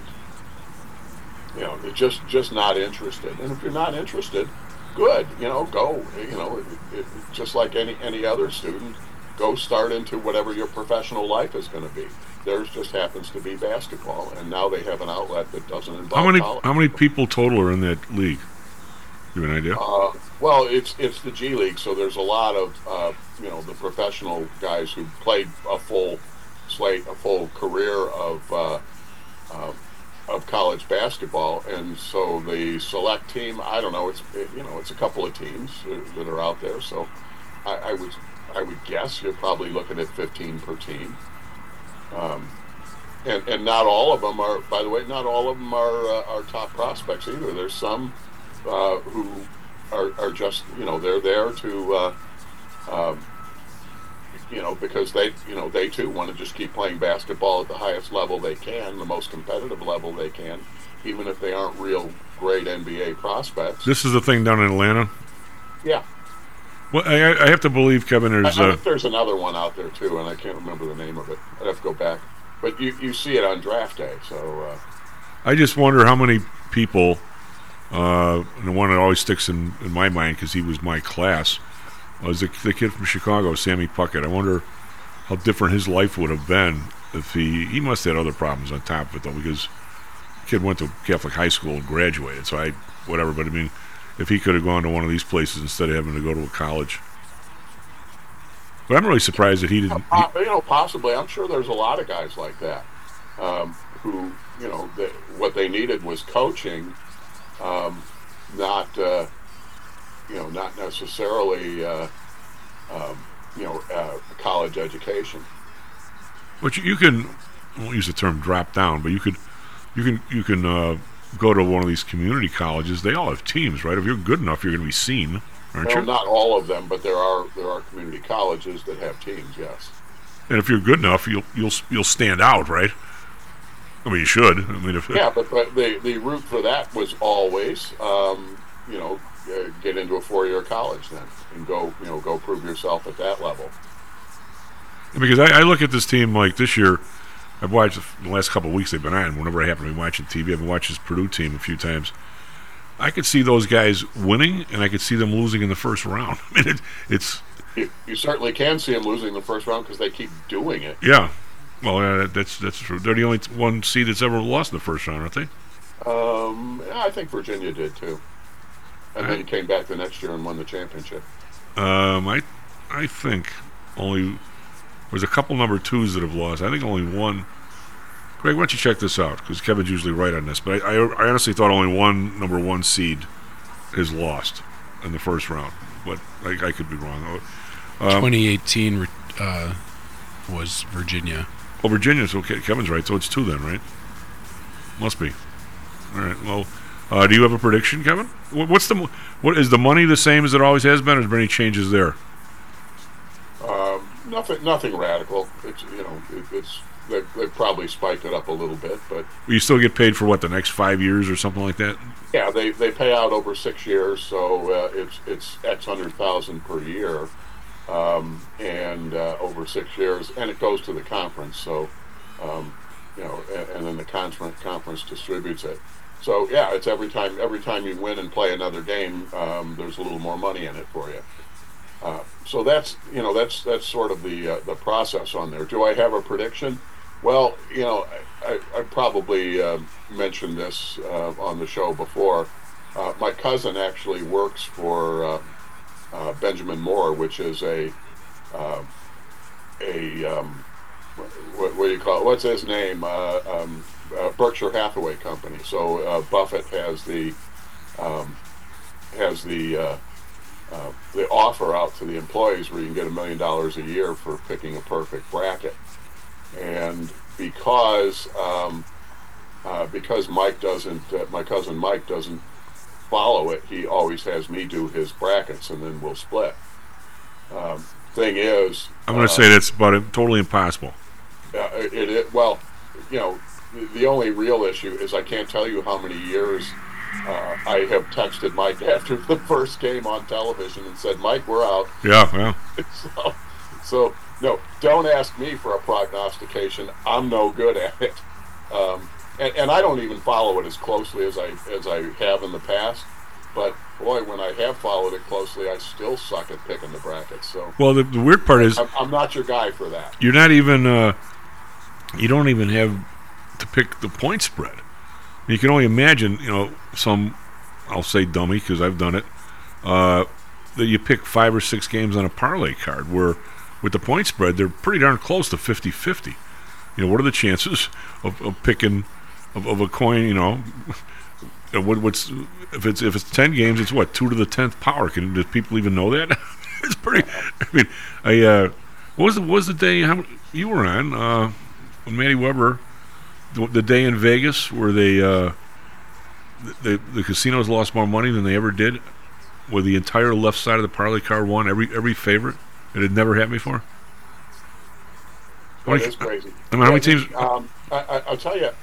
Just not interested. And if you're not interested, good. Go. Just like any other student, go start into whatever your professional life is going to be. Theirs just happens to be basketball, and now they have an outlet that doesn't involve college. How many people total are in that league? You have an idea? Well, it's the G League, so there's a lot of the professional guys who played a full slate, a full career of college basketball, and so the select team, I don't know, it's a couple of teams that are out there. So I would guess you're probably looking at 15 per team. And not all of them are, by the way, are top prospects either. There's some who are just, they're there to, because they too want to just keep playing basketball at the highest level they can, the most competitive level they can, even if they aren't real great NBA prospects. This is the thing down in Atlanta? Yeah. Well, I have to believe, Kevin, I think there's another one out there too, and I can't remember the name of it. I'd have to go back. But you see it on draft day, so... I just wonder how many people, and the one that always sticks in my mind, because he was my class, was the kid from Chicago, Sammy Puckett. I wonder how different his life would have been if he must have had other problems on top of it, though, because the kid went to Catholic high school and graduated, so whatever, but I mean, if he could have gone to one of these places instead of having to go to a college. But I'm really surprised that he didn't... Possibly. I'm sure there's a lot of guys like that who, what they needed was coaching, not necessarily, college education. But you can, I won't use the term drop down, but you can go to one of these community colleges. They all have teams, right? If you're good enough, you're going to be seen. aren't Well, you? not all of them, but there are community colleges that have teams. Yes. And if you're good enough, you'll stand out, right? I mean, you should. I mean, if Yeah, but the route for that was always, get into a 4-year college then and go prove yourself at that level. Because I look at this team like this year. I've watched the last couple of weeks they've been on. Whenever I happen to be watching TV, I've been watching this Purdue team a few times. I could see those guys winning, and I could see them losing in the first round. I mean, it's You certainly can see them losing the first round because they keep doing it. yeah. Well, that's true. They're the only one seed that's ever lost in the first round, aren't they? I think Virginia did too, and then came back the next year and won the championship. I think only there's a couple number 2s that have lost. I think only one. Greg, why don't you check this out? Because Kevin's usually right on this, but I honestly thought only one number 1 seed has lost in the first round, but I could be wrong. 2018 was Virginia. Oh, Virginia's okay. Kevin's right, so it's 2 then, right? Must be. All right. Well, do you have a prediction, Kevin? What is the money the same as it always has been, or is there any changes there? Nothing radical. They've probably spiked it up a little bit, but You still get paid for the next 5 years or something like that? yeah, they pay out over 6 years, so it's X $100,000 per year, and over 6 years, and it goes to the conference. So, and then the conference distributes it. So yeah, it's every time you win and play another game, there's a little more money in it for you. So that's sort of the process on there. Do I have a prediction? Well, I probably mentioned this on the show before. My cousin actually works for Benjamin Moore, which is a what do you call it? What's his name? Berkshire Hathaway company. So Buffett has the offer out to the employees where you can get $1 million a year for picking a perfect bracket. And because Mike doesn't, my cousin Mike doesn't follow it, he always has me do his brackets, and then we'll split. Thing is, I'm going to say that's about totally impossible. Well, the only real issue is I can't tell you how many years I have texted Mike after the first game on television and said, Mike, we're out. Yeah. So no, don't ask me for a prognostication. I'm no good at it. And I don't even follow it as closely as I have in the past. But boy, when I have followed it closely, I still suck at picking the brackets. So well, the weird part is I'm not your guy for that. You're not even you don't even have to pick the point spread. You can only imagine, some, I'll say dummy because I've done it, that you pick 5 or 6 games on a parlay card where with the point spread, they're pretty darn close to 50-50. What are the chances of picking of a coin, what's if it's 10 games, it's what, 2 to the 10th power. Does people even know that? It's pretty, what was the day you were on, when Matty Weber, the day in Vegas where the casinos lost more money than they ever did, where the entire left side of the parlay card won every favorite. It had never happened before. That is crazy. How many teams? I'll tell you,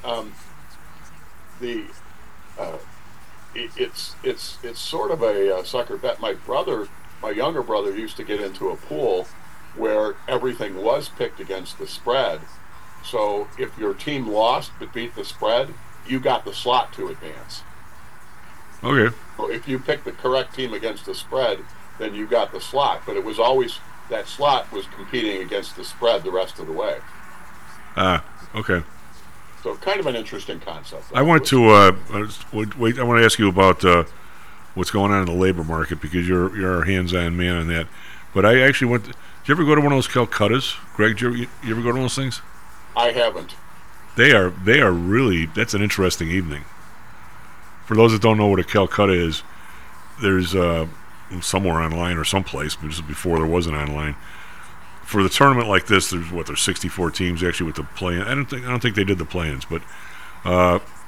it's sort of a sucker bet. My younger brother, used to get into a pool where everything was picked against the spread. So if your team lost but beat the spread, you got the slot to advance. Okay. So if you picked the correct team against the spread, then you got the slot. But it was always, that slot was competing against the spread the rest of the way. Okay. So kind of an interesting concept. I want to wait. I want to ask you about what's going on in the labor market because you're a hands-on man on that. But I actually went. Did you ever go to one of those Calcuttas, Greg? Did you ever go to those things? I haven't. They are really. That's an interesting evening. For those that don't know what a Calcutta is, there's somewhere online or someplace, but this is before there wasn't online. For the tournament like this, there's 64 teams actually with the play-in. I don't think they did the play-ins, but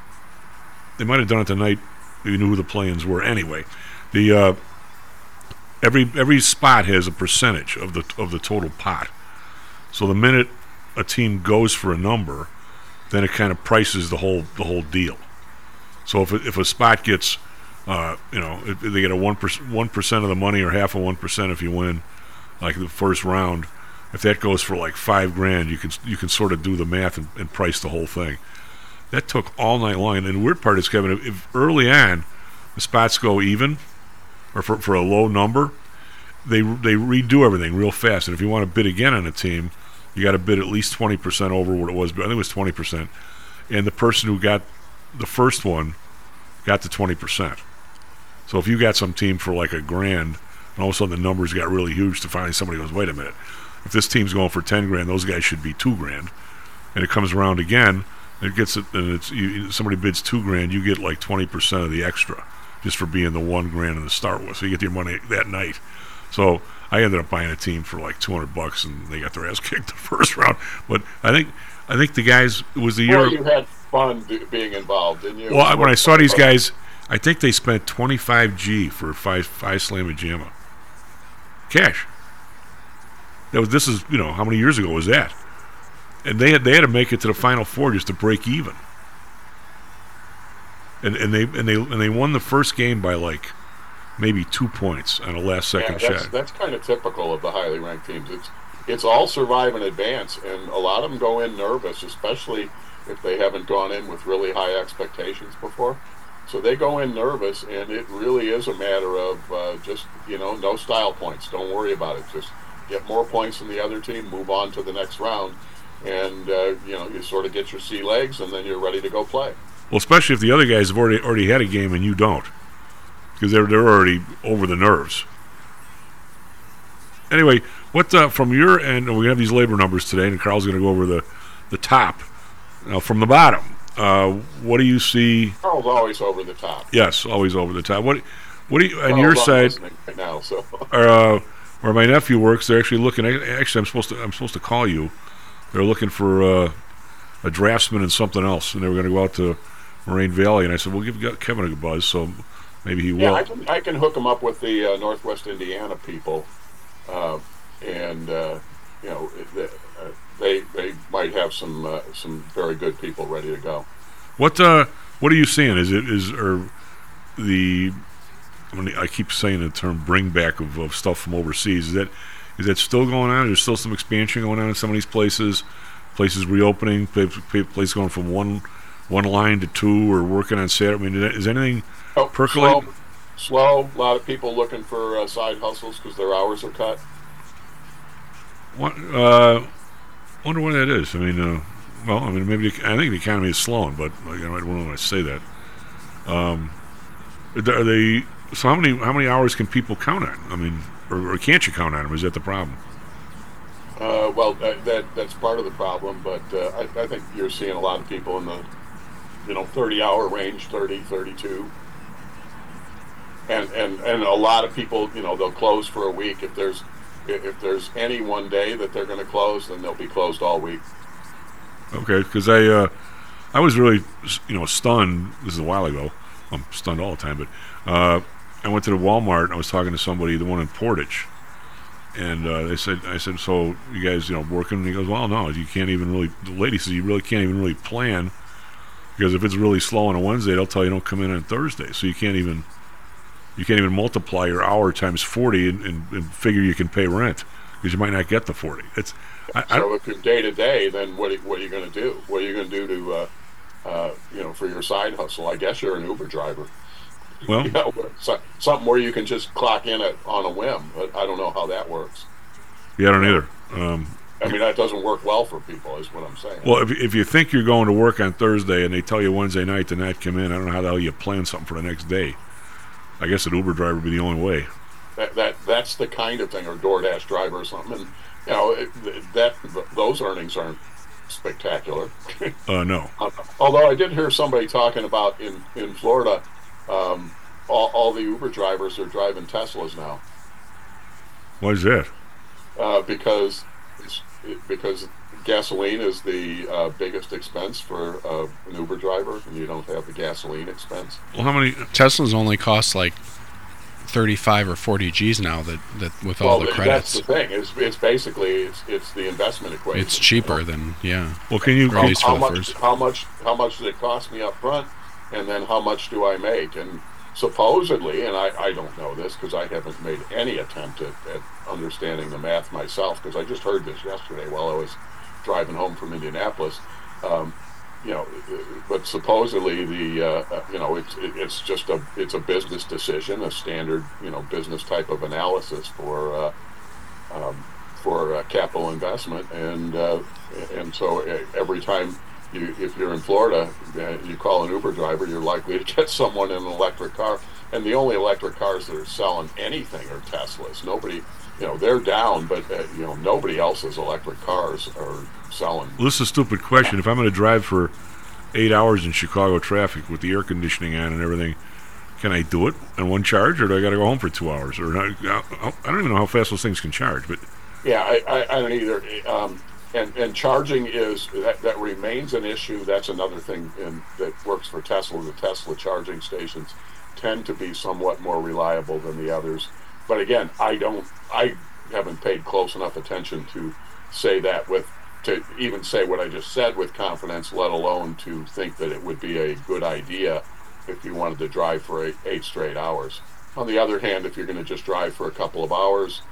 they might have done it the night we knew who the play-ins were. Anyway, every spot has a percentage of the total pot. So the minute a team goes for a number, then it kind of prices the whole deal. So if a spot gets, if they get a 1% of the money or half of 1% if you win, like the first round. If that goes for like $5,000, you can sort of do the math and price the whole thing. That took all night long. And the weird part is, Kevin, if early on the spots go even, or for a low number, they redo everything real fast. And if you want to bid again on a team, you got to bid at least 20% over what it was. But I think it was 20%. And the person who got the first one got the 20%. So if you got some team for like $1,000, and all of a sudden the numbers got really huge, to finally somebody goes, wait a minute, if this team's going for $10,000, those guys should be $2,000. And it comes around again, and it gets it, and somebody bids $2,000, you get like 20% of the extra, just for being the $1,000 to start with. So you get your money that night. So I ended up buying a team for like $200, and they got their ass kicked the first round. But I think the guys, it was the year. Well, you had fun being involved, didn't you? Well, when I saw these guys, I think they spent $25,000 for five Slamma Jamma cash. This is how many years ago was that? And they had to make it to the Final Four just to break even. And they won the first game by like maybe 2 points on a last second shot. That's kind of typical of the highly ranked teams. It's all survive and advance, and a lot of them go in nervous, especially if they haven't gone in with really high expectations before. So they go in nervous, and it really is a matter of just no style points. Don't worry about it. Just get more points than the other team, move on to the next round, and you sort of get your sea legs, and then you're ready to go play. Well, especially if the other guys have already had a game and you don't, because they're already over the nerves. Anyway, what from your end? We're gonna have these labor numbers today, and Carl's gonna go over the top. Now, from the bottom, what do you see? Carl's always over the top. Yes, always over the top. What do you on your side? Right now, so. Where my nephew works, they're actually looking. Actually, I'm supposed to call you. They're looking for a draftsman and something else, and they were going to go out to Moraine Valley. And I said, "Well, give Kevin a buzz, so maybe he will." Yeah, I can hook him up with the Northwest Indiana people, and they might have some very good people ready to go. What are you seeing? I keep saying the term "bring back" of stuff from overseas. Is that still going on? There's still some expansion going on in some of these places. Places reopening. Places going from one line to two, or working on Saturday. I mean, is anything percolating? Slow. A lot of people looking for side hustles because their hours are cut. Wonder why that is. I mean, maybe I think the economy is slowing, but I don't know when I say that. Are they? So how many hours can people count on? I mean, or can't you count on them? Is that the problem? Well, that's part of the problem, but I think you're seeing a lot of people in the 30-hour range, 30, 32, and a lot of people they'll close for a week. If there's any one day that they're going to close, then they'll be closed all week. Okay, because I was really stunned. This is a while ago. I'm stunned all the time, but I went to the Walmart and I was talking to somebody, the one in Portage, and I said, so you guys working? And he goes, well, no, you can't even really. The lady says you really can't even really plan, because if it's really slow on a Wednesday, they'll tell you don't come in on Thursday, so you can't even multiply your hour times 40 and figure you can pay rent, because you might not get the 40. So if you're day to day, then what are you going to do? What are you going to do to for your side hustle? I guess you're an Uber driver. Well, something where you can just clock in on a whim. But I don't know how that works. Yeah, I don't either. I mean, that doesn't work well for people, is what I'm saying. Well, if you think you're going to work on Thursday and they tell you Wednesday night to not come in, I don't know how the hell you plan something for the next day. I guess an Uber driver would be the only way. That's the kind of thing, or DoorDash driver or something. And those earnings aren't spectacular. No. Although I did hear somebody talking about in Florida, all the Uber drivers are driving Teslas now. Why is that? Because gasoline is the biggest expense for an Uber driver, and you don't have the gasoline expense. Well, how many Teslas only cost like 35 or 40 G's now that with all the credits. That's the thing. It's basically it's the investment equation. It's cheaper than Well, can you how much does it cost me up front, and then how much do I make? And supposedly, and I don't know this because I haven't made any attempt at understanding the math myself, because I just heard this yesterday while I was driving home from Indianapolis. But supposedly it's just a business decision, a standard business type of analysis for capital investment, and so every time if you're in Florida, you call an Uber driver, you're likely to get someone in an electric car, and the only electric cars that are selling anything are Teslas. Nobody, they're down, but nobody else's electric cars are selling. Well, this is a stupid question. If I'm going to drive for 8 hours in Chicago traffic with the air conditioning on and everything, can I do it in one charge, or do I got to go home for 2 hours? Or I don't even know how fast those things can charge. But yeah, I don't either. And charging that remains an issue. That's another thing that works for Tesla. The Tesla charging stations tend to be somewhat more reliable than the others. But again, I haven't paid close enough attention to say that to even say what I just said with confidence, let alone to think that it would be a good idea if you wanted to drive for 8 straight hours. On the other hand, if you're going to just drive for a couple of hours,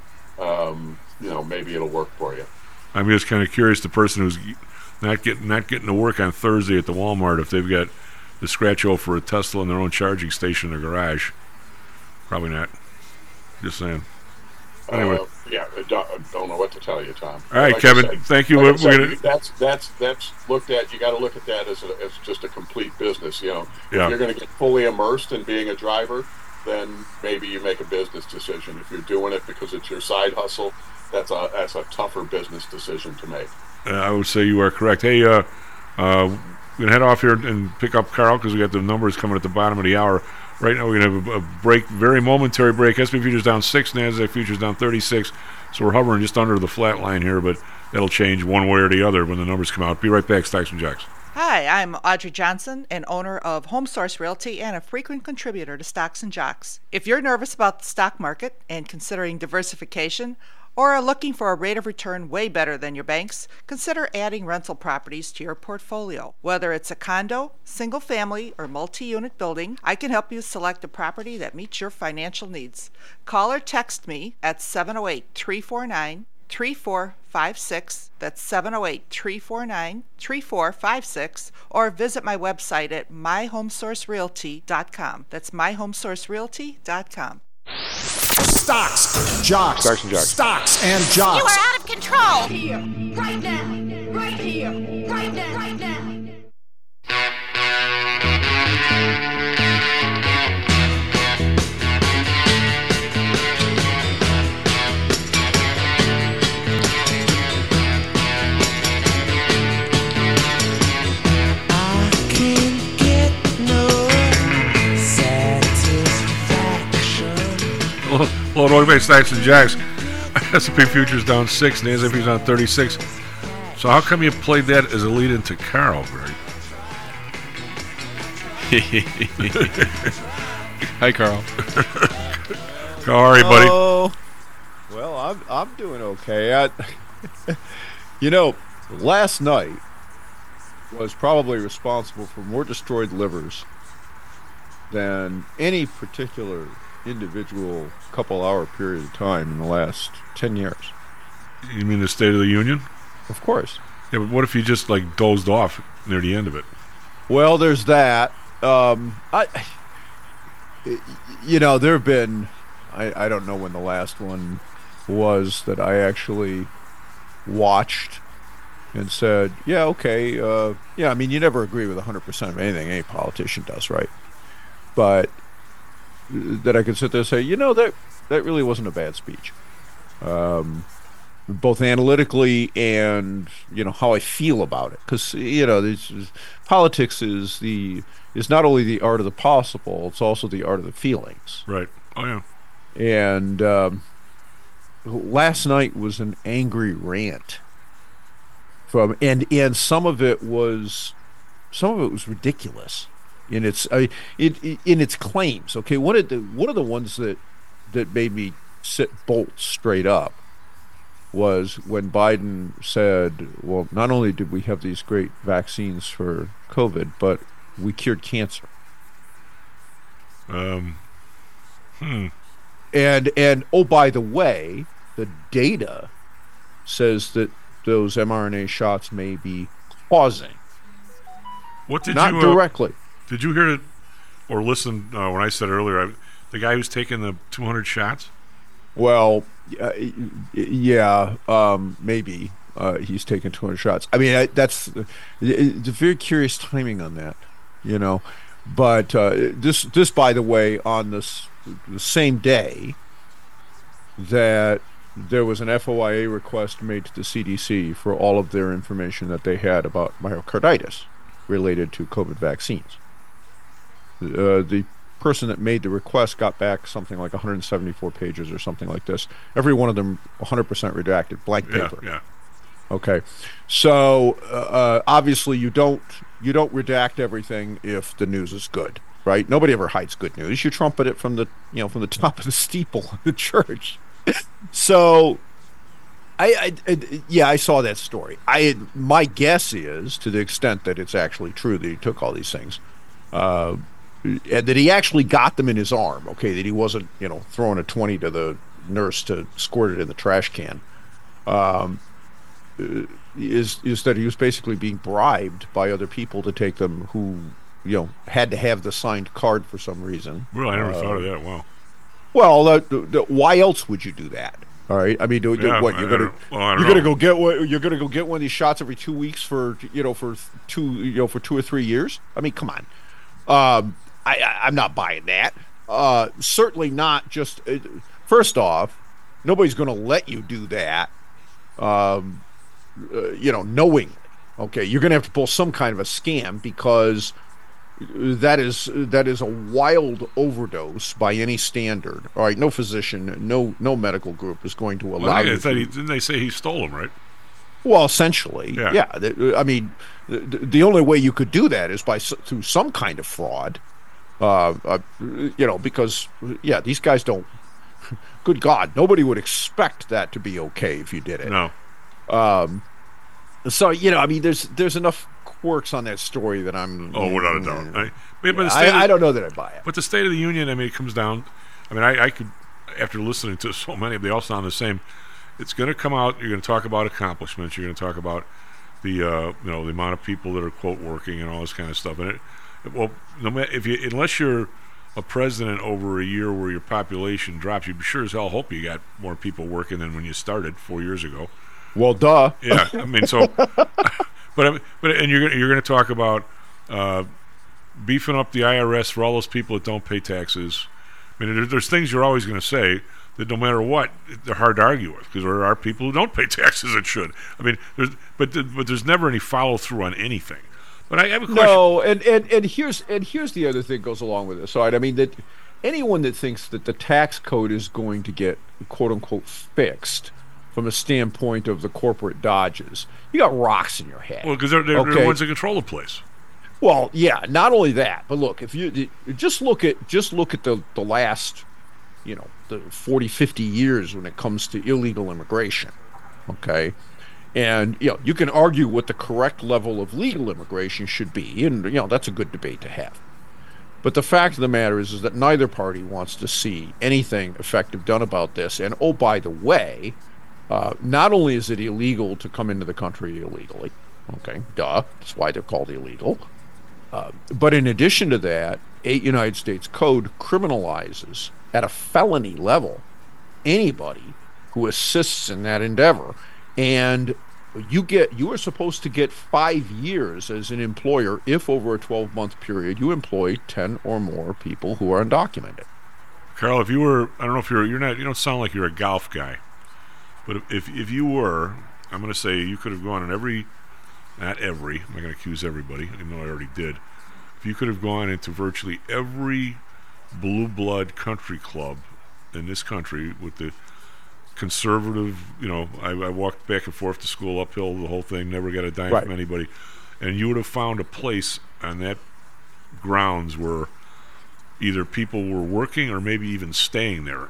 maybe it'll work for you. I'm just kind of curious, the person who's not getting to work on Thursday at the Walmart, if they've got the scratch off for a Tesla in their own charging station in their garage. Probably not. Just saying. Anyway. I don't know what to tell you, Tom. All right, Kevin. Thank you. That's looked at. You got to look at that as just a complete business. If you're going to get fully immersed in being a driver, then maybe you make a business decision. If you're doing it because it's your side hustle, that's a tougher business decision to make. I would say you are correct. Hey, we're going to head off here and pick up Carl because we got the numbers coming at the bottom of the hour. Right now we're going to have a break, very momentary break. S&P futures down 6, NASDAQ futures down 36. So we're hovering just under the flat line here, but that'll change one way or the other when the numbers come out. Be right back, Stocks and Jocks. Hi, I'm Audrey Johnson, an owner of Home Source Realty and a frequent contributor to Stocks and Jocks. If you're nervous about the stock market and considering diversification, or are looking for a rate of return way better than your banks, consider adding rental properties to your portfolio. Whether it's a condo, single family, or multi-unit building, I can help you select a property that meets your financial needs. Call or text me at 708-349-3456. That's 708-349-3456. Or visit my website at myhomesourcerealty.com. That's myhomesourcerealty.com. Stocks, Jocks. Stocks and Jocks. Stocks and Jocks. You are out of control. Here, right now, right here, right now, right now. Hello, everybody. Stocks and Jocks. S&P futures down 6, NASDAQ futures down 36. So how come you played that as a lead into Carl, Greg? Hi, Carl. How are you, buddy? Oh, well, I'm doing okay. Last night was probably responsible for more destroyed livers than any particular individual couple-hour period of time in the last 10 years. You mean the State of the Union? Of course. Yeah, but what if you just dozed off near the end of it? Well, there's that. There have been, I don't know when the last one was that I actually watched and said, yeah, okay, I mean, you never agree with 100% of anything any politician does, right? But that I could sit there and say, that really wasn't a bad speech. Both analytically and, how I feel about it. Because, politics is not only the art of the possible, it's also the art of the feelings. Right. Oh, yeah. And last night was an angry rant and some of it was ridiculous in its claims. Okay, one of the ones that that made me sit bolt straight up was when Biden said, well, not only did we have these great vaccines for COVID, but we cured cancer. And oh, by the way, the data says that those mRNA shots may be causing. What did not you directly? Did you hear it or listen when I said earlier? The guy who's taking the 200 shots. Well, yeah, maybe he's taken 200 shots. I mean, that's it's a very curious timing on that, you know. But this, by the way, on the same day that there was an FOIA request made to the CDC for all of their information that they had about myocarditis related to COVID vaccines. The person that made the request got back something like 174 pages or something like this. Every one of them 100% redacted, blank paper. Yeah. Okay, so obviously you don't redact everything if the news is good, right? Nobody ever hides good news. You trumpet it from the top of the steeple of the church. So, I saw that story. My guess is, to the extent that it's actually true that he took all these things, and that he actually got them in his arm. Okay, that he wasn't throwing a 20 to the nurse to squirt it in the trash can. Is that he was basically being bribed by other people to take them who had to have the signed card for some reason. Well, I never thought of that. Wow. Well, why else would you do that? All right. I mean, what you're gonna go get one of these shots every 2 weeks for 2 or 3 years? I mean, come on. I'm not buying that. Certainly not. Just first off, nobody's going to let you do that. Knowingly. Okay, you're going to have to pull some kind of a scam because that is a wild overdose by any standard. All right, no physician, no medical group is going to allow you. Didn't they say he stole them, right? Well, essentially, yeah. I mean, the only way you could do that is through some kind of fraud. Because these guys don't. Good God, nobody would expect that to be okay if you did it. No. So I mean, there's enough quirks on that story that I'm. Oh, without a doubt. I don't know that I buy it. But the State of the Union, I mean, it comes down. I mean, I could, after listening to so many, they all sound the same. It's going to come out. You're going to talk about accomplishments. You're going to talk about the the amount of people that are quote working and all this kind of stuff. And unless you're a president over a year where your population drops, you sure as hell hope you got more people working than when you started 4 years ago. Well, duh. Yeah, I mean, so, but you're going to talk about beefing up the IRS for all those people that don't pay taxes. I mean, there's things you're always going to say that no matter what, they're hard to argue with because there are people who don't pay taxes that should. I mean, there's never any follow through on anything. But I have a question. No, and here's the other thing goes along with this. Right? I mean that anyone that thinks that the tax code is going to get quote unquote fixed from a standpoint of the corporate dodges, you got rocks in your head. Well, because they're the ones that control the place. Well, yeah, not only that, but look, if you just look at the last, the 40, 50 years when it comes to illegal immigration, okay? And, you can argue what the correct level of legal immigration should be, and, that's a good debate to have. But the fact of the matter is that neither party wants to see anything effective done about this. And, oh, by the way, not only is it illegal to come into the country illegally, okay, duh, that's why they're called illegal, but in addition to that, a United States code criminalizes at a felony level anybody who assists in that endeavor. And you are supposed to get 5 years as an employer if over a 12-month period you employ 10 or more people who are undocumented. Carl, if you were, I don't know if you're not, you don't sound like you're a golf guy, but if you were, I'm going to say you could have gone on not every, I'm not going to accuse everybody, even though I already did. If you could have gone into virtually every blue blood country club in this country with the conservative, I walked back and forth to school uphill, the whole thing, never got a dime from anybody, and you would have found a place on that grounds where either people were working or maybe even staying there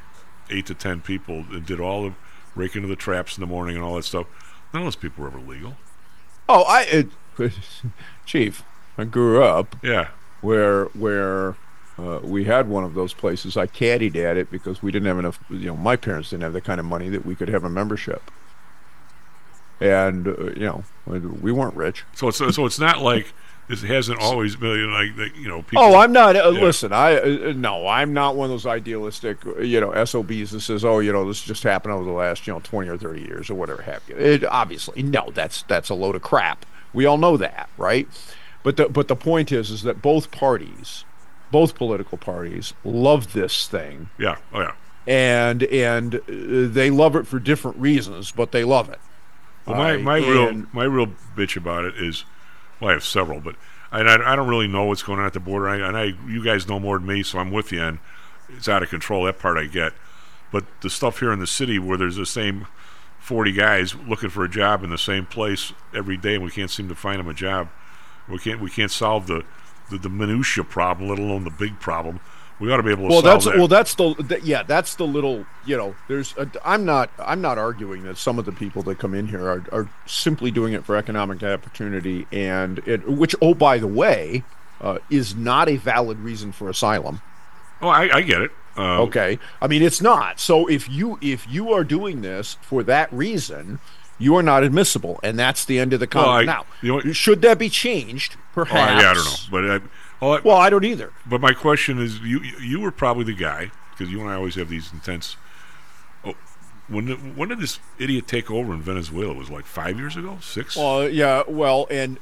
8 to 10 people that did all the raking of the traps in the morning and all that stuff. None of those people were ever legal. Oh, Chief, I grew up where we had one of those places. I caddied at it because we didn't have enough, my parents didn't have the kind of money that we could have a membership. And, we weren't rich. So it's not like it hasn't always been like people. Oh, I'm not. Listen, I'm not one of those idealistic, SOBs that says, this just happened over the last, 20 or 30 years or whatever have you. Obviously, no, that's a load of crap. We all know that, right? But the point is that both political parties love this thing. Yeah. Oh yeah. And they love it for different reasons, but they love it. Well, my real bitch about it is, well, I have several, but I don't really know what's going on at the border. You guys know more than me, so I'm with you, and it's out of control. That part I get. But the stuff here in the city where there's the same 40 guys looking for a job in the same place every day, and we can't seem to find them a job. We can't solve the minutia problem, let alone the big problem. We ought to be able to solve that. Well, that's the little. I'm not arguing that some of the people that come in here are simply doing it for economic opportunity, which, oh, by the way, is not a valid reason for asylum. Oh, I get it. Okay, I mean it's not. So if you are doing this for that reason, you are not admissible, and that's the end of the comment. Now, should that be changed? Perhaps. I don't know, but. I don't either. But my question is, you were probably the guy, because you and I always have these intense. Oh, when did this idiot take over in Venezuela? It was like 5 years ago, 6. Yeah. Well,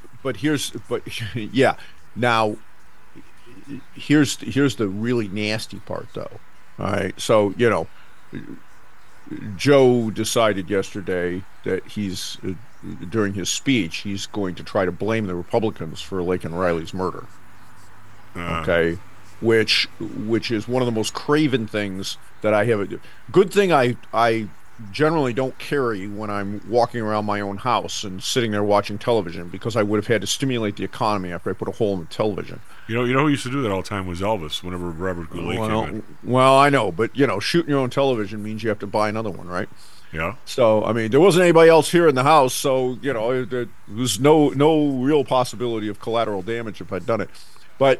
Now, here's the really nasty part, though. All right. So Joe decided yesterday that he's during his speech he's going to try to blame the Republicans for Laken Riley's murder. Okay, which is one of the most craven things that I have. Good thing I generally don't carry when I'm walking around my own house and sitting there watching television, because I would have had to stimulate the economy after I put a hole in the television. You know who used to do that all the time was Elvis. Whenever Robert Goulet came in. Well, I know, but shooting your own television means you have to buy another one, right? Yeah. So I mean, there wasn't anybody else here in the house, so there was no real possibility of collateral damage if I'd done it, but.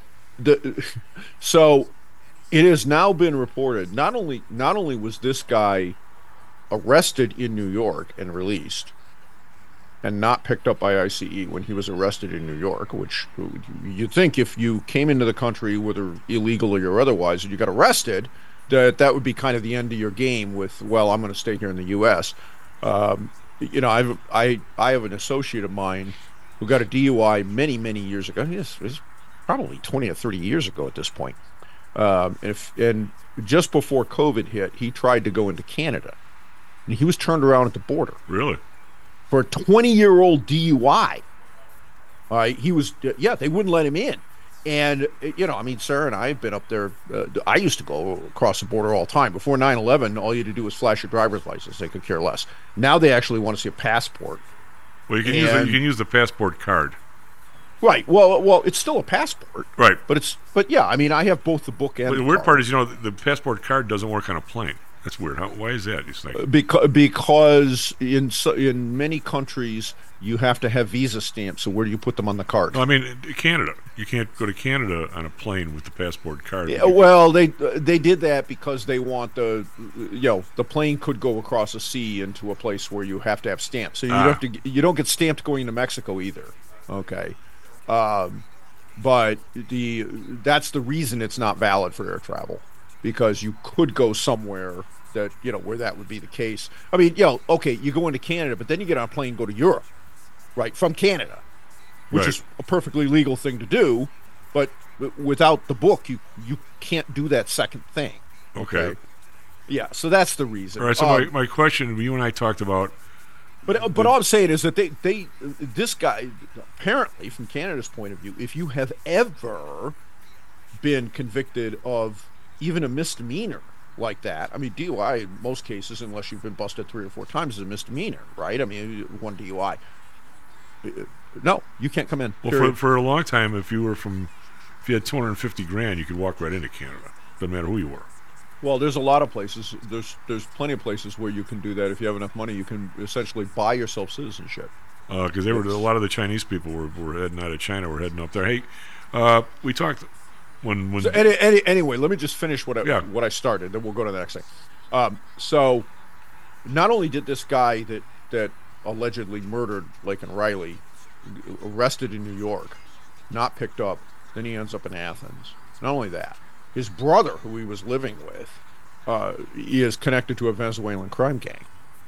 So it has now been reported, not only was this guy arrested in New York and released and not picked up by ICE when he was arrested in New York, which you'd think if you came into the country, whether illegally or otherwise, and you got arrested, that would be kind of the end of your game with, well, I'm going to stay here in the U.S. I have an associate of mine who got a DUI many years ago. It's probably 20 or 30 years ago at this point. And just before COVID hit, he tried to go into Canada. And he was turned around at the border. Really? For a 20-year-old DUI. He was, they wouldn't let him in. And, Sarah and I have been up there. I used to go across the border all the time. Before 9/11, all you had to do was flash your driver's license. They could care less. Now they actually want to see a passport. Well, you can use the passport card. Right. Well, it's still a passport. Right. I have both the book and the word part is, the passport card doesn't work on a plane. That's weird. Why is that? You think? Because in many countries you have to have visa stamps. So where do you put them on the card? No, I mean, Canada. You can't go to Canada on a plane with the passport card. Yeah, well, they did that because they want the plane could go across a sea into a place where you have to have stamps. So you don't get stamped going to Mexico either. Okay. But that's the reason it's not valid for air travel, because you could go somewhere that where that would be the case. I mean, okay, you go into Canada, but then you get on a plane and go to Europe, right, from Canada, which is a perfectly legal thing to do, but without the book, you can't do that second thing. Okay. Yeah, so that's the reason. All right. So my question, you and I talked about. But all I'm saying is that this guy, apparently from Canada's point of view, if you have ever been convicted of even a misdemeanor like that, I mean, DUI in most cases, unless you've been busted 3 or 4 times, is a misdemeanor, right? I mean, one DUI. No, you can't come in. Well, for a long time, if you had $250,000, you could walk right into Canada. Doesn't matter who you were. Well, there's a lot of places. There's plenty of places where you can do that. If you have enough money, you can essentially buy yourself citizenship. Because a lot of the Chinese people were heading out of China. Were heading up there. Hey, we talked when. So anyway, let me just finish what I started. Then we'll go to the next thing. So, not only did this guy that allegedly murdered Laken Riley arrested in New York, not picked up, then he ends up in Athens. Not only that, his brother, who he was living with, is connected to a Venezuelan crime gang.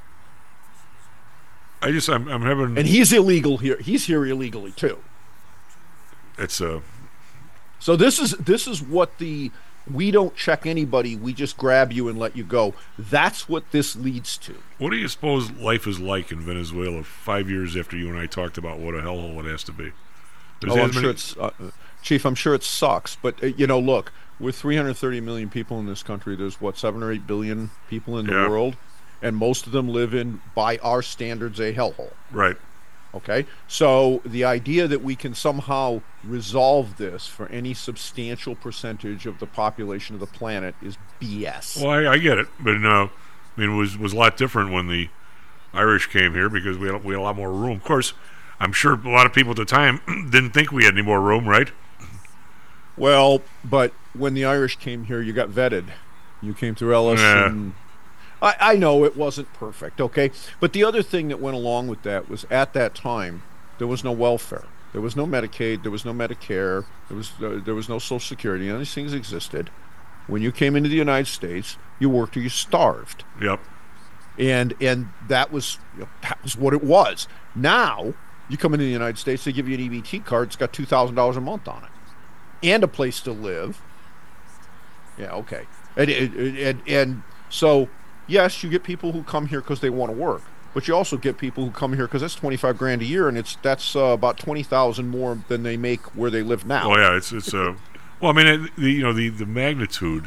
I'm having, and he's illegal here. He's here illegally too. It's So this is what we don't check anybody. We just grab you and let you go. That's what this leads to. What do you suppose life is like in Venezuela 5 years after you and I talked about what a hellhole it has to be? I'm sure it's Chief. I'm sure it sucks, but look, we're 330 million people in this country. There's 7 or 8 billion people in the world, and most of them live in, by our standards, a hellhole. Right. Okay, so the idea that we can somehow resolve this for any substantial percentage of the population of the planet is BS. Well, I get it, but it was a lot different when the Irish came here because we had a lot more room. Of course, I'm sure a lot of people at the time didn't think we had any more room, right? Well, but when the Irish came here, you got vetted. You came through Ellis and... I know it wasn't perfect, okay? But the other thing that went along with that was at that time, there was no welfare. There was no Medicaid. There was no Medicare. There was no Social Security. None of these things existed. When you came into the United States, you worked or you starved. Yep. And that was what it was. Now, you come into the United States, they give you an EBT card. It's got $2,000 a month on it. And a place to live. Yeah, okay. And so... Yes, you get people who come here because they want to work, but you also get people who come here because that's $25,000 a year, and that's about $20,000 more than they make where they live now. Oh yeah, it's well, I mean, the magnitude.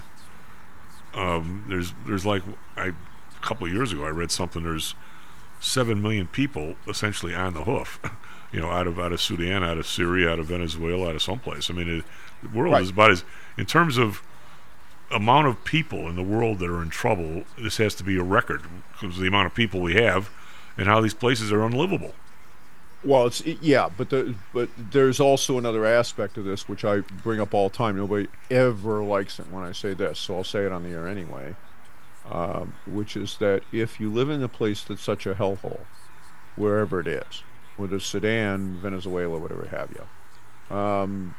There's like a couple of years ago I read something. There's 7 million people essentially on the hoof, out of Sudan, out of Syria, out of Venezuela, out of someplace. I mean, the world is about as, in terms of amount of people in the world that are in trouble, this has to be a record because of the amount of people we have and how these places are unlivable. Well, but there's also another aspect of this which I bring up all the time. Nobody ever likes it when I say this, so I'll say it on the air anyway, which is that if you live in a place that's such a hellhole, wherever it is, whether it's Sudan, Venezuela, whatever have you,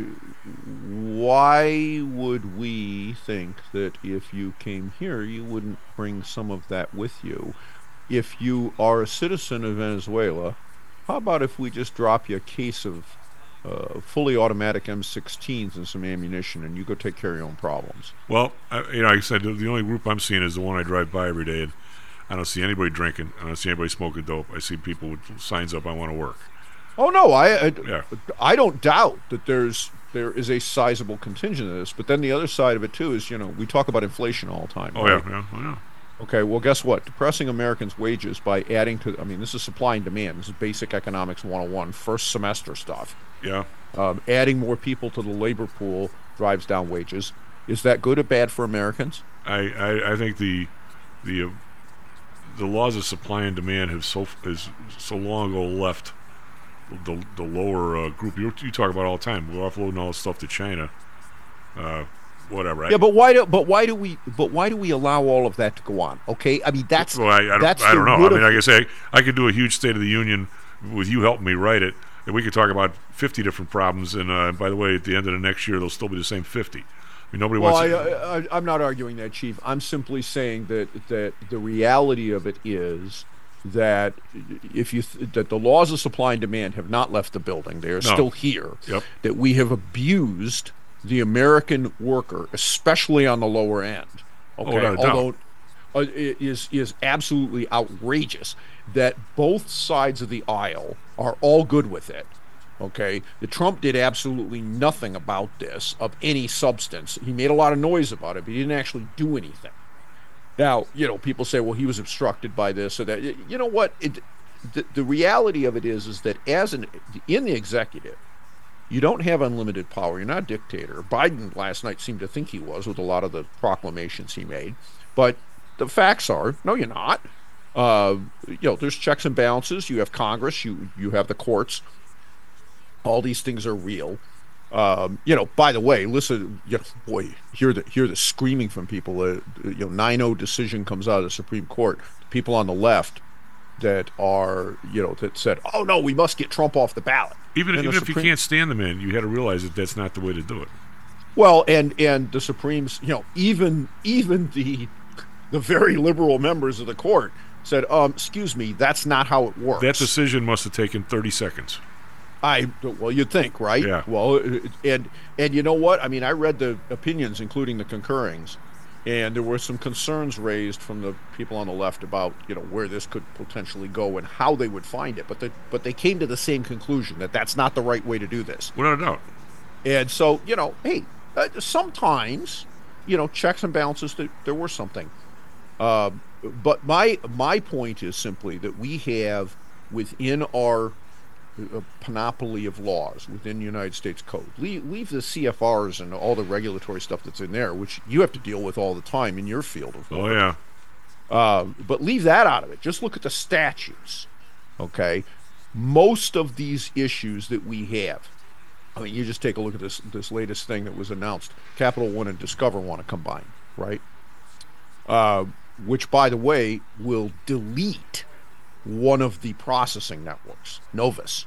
why would we think that if you came here, you wouldn't bring some of that with you? If you are a citizen of Venezuela, how about if we just drop you a case of fully automatic M16s and some ammunition, and you go take care of your own problems? Well, like I said, the only group I'm seeing is the one I drive by every day, and I don't see anybody drinking. I don't see anybody smoking dope. I see people with signs up, "I want to work." Oh no, I don't doubt that there is a sizable contingent of this, but then the other side of it too is, we talk about inflation all the time. Oh right? Yeah. Okay, well guess what? Depressing Americans' wages by adding to, this is supply and demand. This is basic economics 101, first semester stuff. Yeah. Adding more people to the labor pool drives down wages. Is that good or bad for Americans? I think the laws of supply and demand have so long ago left the lower group you talk about all the time. We're offloading all this stuff to China, whatever. Yeah, but why do we allow all of that to go on? Okay, I mean that's. Well, I don't know. I mean, like I say, I could do a huge State of the Union with you helping me write it, and we could talk about 50 different problems. And by the way, at the end of the next year, they'll still be the same 50. I mean, nobody wants. I'm not arguing that, Chief. I'm simply saying that the reality of it is that that the laws of supply and demand have not left the building; they are still here. Yep. That we have abused the American worker, especially on the lower end. Okay, although it is absolutely outrageous that both sides of the aisle are all good with it. Okay, the Trump did absolutely nothing about this of any substance. He made a lot of noise about it, but he didn't actually do anything. Now, people say, well, he was obstructed by this or that. You know what? The reality of it is that in the executive, You don't have unlimited power. You're not a dictator. Biden last night seemed to think he was with a lot of the proclamations he made. But the facts are, no, you're not. There's checks and balances. You have Congress. You have the courts. All these things are real. By the way, listen, boy, hear the screaming from people. 9-0 decision comes out of the Supreme Court. People on the left that are, that said, oh no, we must get Trump off the ballot. Even if you can't stand the man, you had to realize that that's not the way to do it. Well, and the Supremes, even the very liberal members of the court said, excuse me, that's not how it works. That decision must have taken 30 seconds. Well, you'd think, right? Yeah. Well, and you know what? I mean, I read the opinions, including the concurrings, and there were some concerns raised from the people on the left about, where this could potentially go and how they would find it. But they came to the same conclusion that that's not the right way to do this. Without a doubt. And so, hey, sometimes, checks and balances, there were something. But my point is simply that we have within our panoply of laws within the United States Code. Leave the CFRs and all the regulatory stuff that's in there, which you have to deal with all the time in your field of law. Oh, yeah. But leave that out of it. Just look at the statutes, okay? Most of these issues that we have, I mean, you just take a look at this latest thing that was announced. Capital One and Discover want to combine, right? Which, by the way, will delete one of the processing networks, Novus.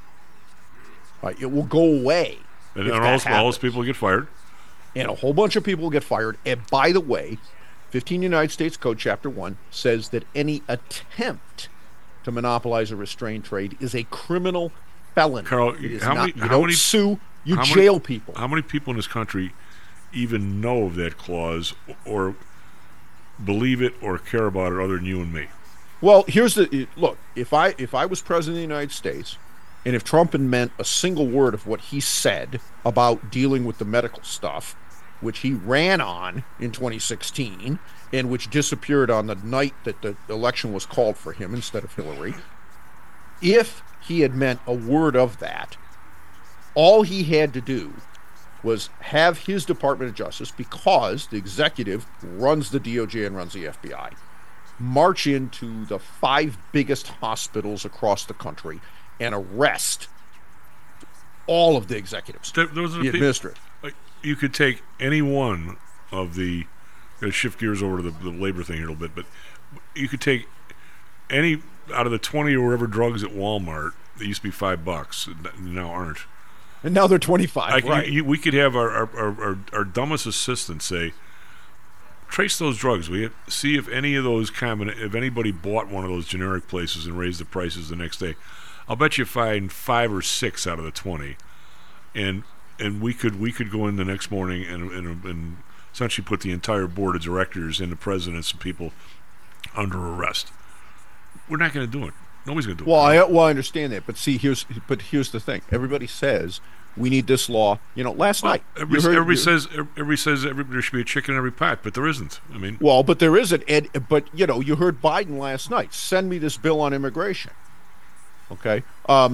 It will go away. And all those people get fired. And a whole bunch of people get fired. And by the way, 15 United States Code Chapter 1 says that any attempt to monopolize or restrain trade is a criminal felony. Carl, sue, you jail people. How many people in this country even know of that clause or believe it or care about it other than you and me? Well, look. If I was president of the United States, and if Trump had meant a single word of what he said about dealing with the medical stuff, which he ran on in 2016, and which disappeared on the night that the election was called for him instead of Hillary, if he had meant a word of that, all he had to do was have his Department of Justice, because the executive runs the DOJ and runs the FBI, march into the 5 biggest hospitals across the country and arrest all of the executives, the administrators. You could take any one of the... Going to shift gears over to the labor thing here a little bit, but you could take any out of the 20 or whatever drugs at Walmart that used to be $5, now aren't. And now they're 25, right? We could have our dumbest assistant say, trace those drugs. We see if any of those if anybody bought one of those generic places and raised the prices the next day. I'll bet you find 5 or 6 out of the 20, and we could go in the next morning and essentially put the entire board of directors and the presidents and people under arrest. We're not going to do it. Nobody's going to do it. I understand that, but see, here's the thing. Everybody says we need this law. Last night everybody says there should be a chicken in every pot, but there isn't. I mean, but there isn't. But you heard Biden last night. Send me this bill on immigration. Okay.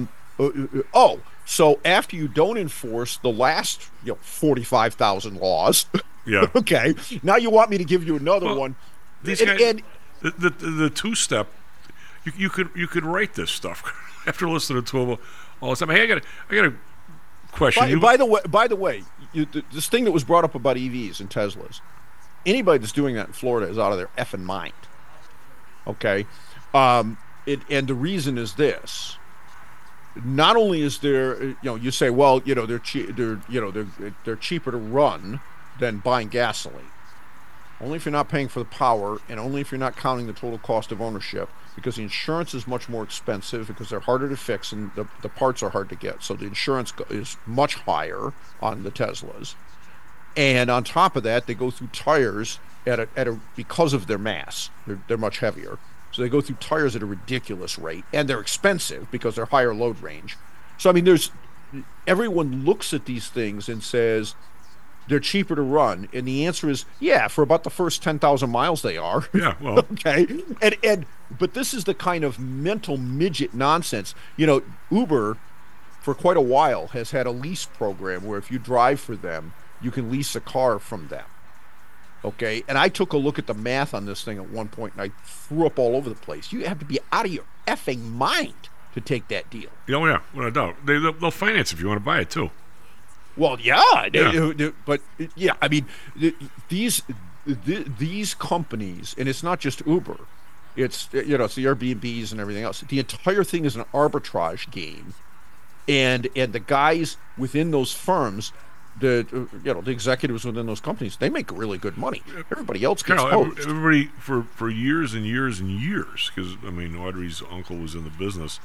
So after you don't enforce the last 45,000 laws, yeah. Okay. Now you want me to give you another one. These guys, the two-step. You could write this stuff after listening to them all the time. Hey, I got a question. By the way, this thing that was brought up about EVs and Teslas, anybody that's doing that in Florida is out of their effing mind. Okay, and the reason is this: not only is there, you say, well, they're cheaper to run than buying gasoline. Only if you're not paying for the power, and only if you're not counting the total cost of ownership, because the insurance is much more expensive, because they're harder to fix and the parts are hard to get. So the insurance is much higher on the Teslas. And on top of that, they go through tires because of their mass. They're much heavier. So they go through tires at a ridiculous rate, and they're expensive because they're higher load range. So, I mean, everyone looks at these things and says, they're cheaper to run, and the answer is, yeah, for about the first 10,000 miles they are. Yeah, well. Okay, but this is the kind of mental midget nonsense. Uber, for quite a while, has had a lease program where if you drive for them, you can lease a car from them. Okay, and I took a look at the math on this thing at one point, and I threw up all over the place. You have to be out of your effing mind to take that deal. Oh, yeah, without a doubt. They'll finance if you want to buy it, too. Well, yeah. But, yeah, I mean, these companies, and it's not just Uber. It's, it's the Airbnbs and everything else. The entire thing is an arbitrage game. And the guys within those firms, the executives within those companies, they make really good money. Everybody else gets hosed. Everybody for years and years and years, because I mean Audrey's uncle was in the business.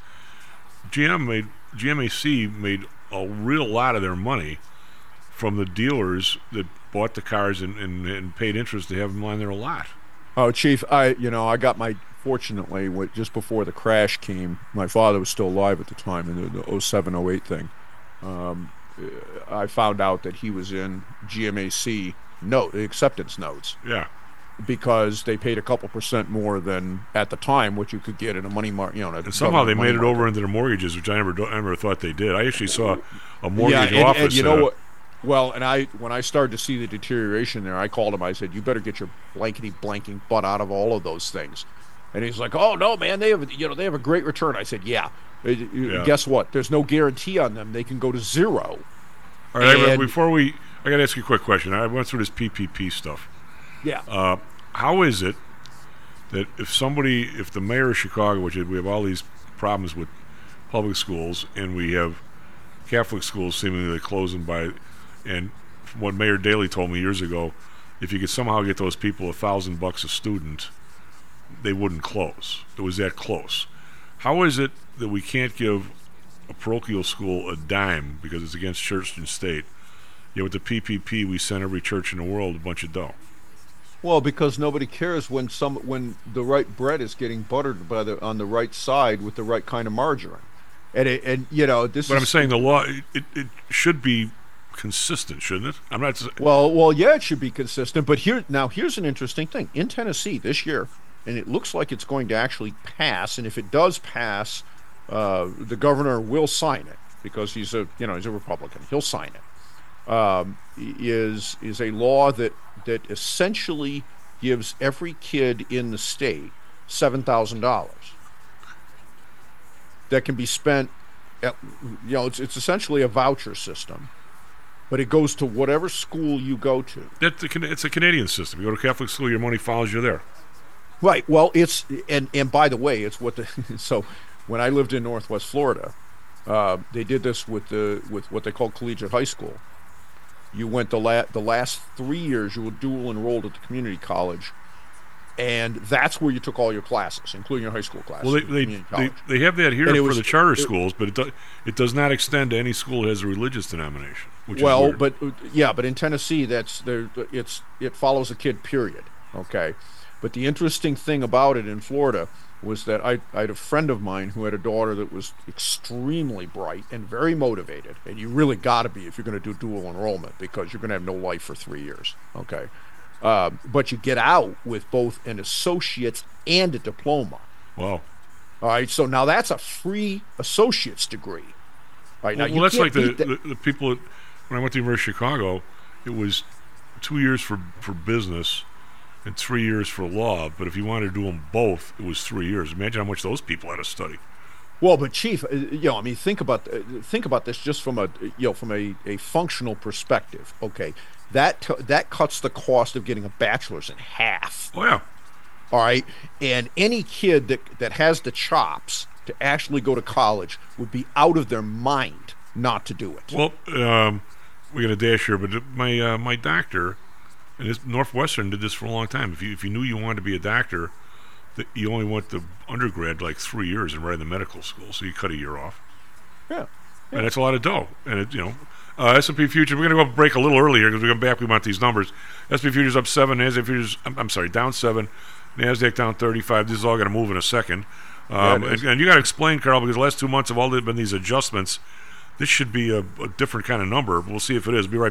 GMAC made a real lot of their money from the dealers that bought the cars and paid interest to have them on their lot. Oh, Chief, I got fortunately, just before the crash came, my father was still alive at the time in the 07, 08 thing. I found out that he was in GMAC acceptance notes. Yeah. Because they paid a couple % more than at the time what you could get in a money market. And somehow they made it over into their mortgages, which I never thought they did. I actually saw a mortgage office. And you know what? Well, and when I started to see the deterioration there, I called him. I said, "You better get your blankety-blanking butt out of all of those things." And he's like, "Oh no, man, they have a great return." I said, "Yeah. Guess what? There's no guarantee on them. They can go to zero." All right, I got to ask you a quick question. I went through this PPP stuff. Yeah. How is it that if the mayor of Chicago, which we have all these problems with public schools, and we have Catholic schools seemingly closing and what Mayor Daley told me years ago, if you could somehow get those people $1,000 a student, they wouldn't close. It was that close. How is it that we can't give a parochial school a dime because it's against church and state? Yet with the PPP, we send every church in the world a bunch of dough. Well, because nobody cares when the right bread is getting buttered on the right side with the right kind of margarine, and this. But I'm saying the law it should be consistent, shouldn't it? I'm not. Well, yeah, it should be consistent. But here's an interesting thing in Tennessee this year, and it looks like it's going to actually pass. And if it does pass, the governor will sign it because he's a Republican. He'll sign it. Is a law that essentially gives every kid in the state $7,000 that can be spent it's essentially a voucher system, but it goes to whatever school you go to. It's a Canadian system. You go to Catholic school, your money follows you there. Right. Well, it's and by the way, it's what so when I lived in Northwest Florida, they did this with what they call collegiate high school. You went the last 3 years, you were dual enrolled at the community college, and that's where you took all your classes, including your high school classes. Well, they have that here for the charter schools, but it does not extend to any school that has a religious denomination. Which is weird. but in Tennessee, it follows a kid, period. Okay, but the interesting thing about it in Florida was that I had a friend of mine who had a daughter that was extremely bright and very motivated, and you really got to be if you're going to do dual enrollment because you're going to have no life for 3 years, okay? But you get out with both an associate's and a diploma. Wow. All right, so now that's a free associate's degree. All right, now well, that's like the people when I went to the University of Chicago, it was 2 years for business and 3 years for law, but if you wanted to do them both, it was 3 years. Imagine how much those people had to study. Well, but Chief, think about this just from a functional perspective. Okay, that cuts the cost of getting a bachelor's in half. Oh yeah. All right, and any kid that has the chops to actually go to college would be out of their mind not to do it. Well, we're gonna dash here, but my doctor. And Northwestern did this for a long time. If you knew you wanted to be a doctor, you only went to undergrad like 3 years and right in the medical school, so you cut a year off. Yeah. And that's a lot of dough. And S&P futures. We're going to go break a little earlier because we come back. We want these numbers. S&P futures up 7. Nasdaq futures. Down 7. Nasdaq down 35. This is all going to move in a second. And you got to explain, Carl, because the last 2 months have all been these adjustments. This should be a different kind of number. We'll see if it is. Be right back.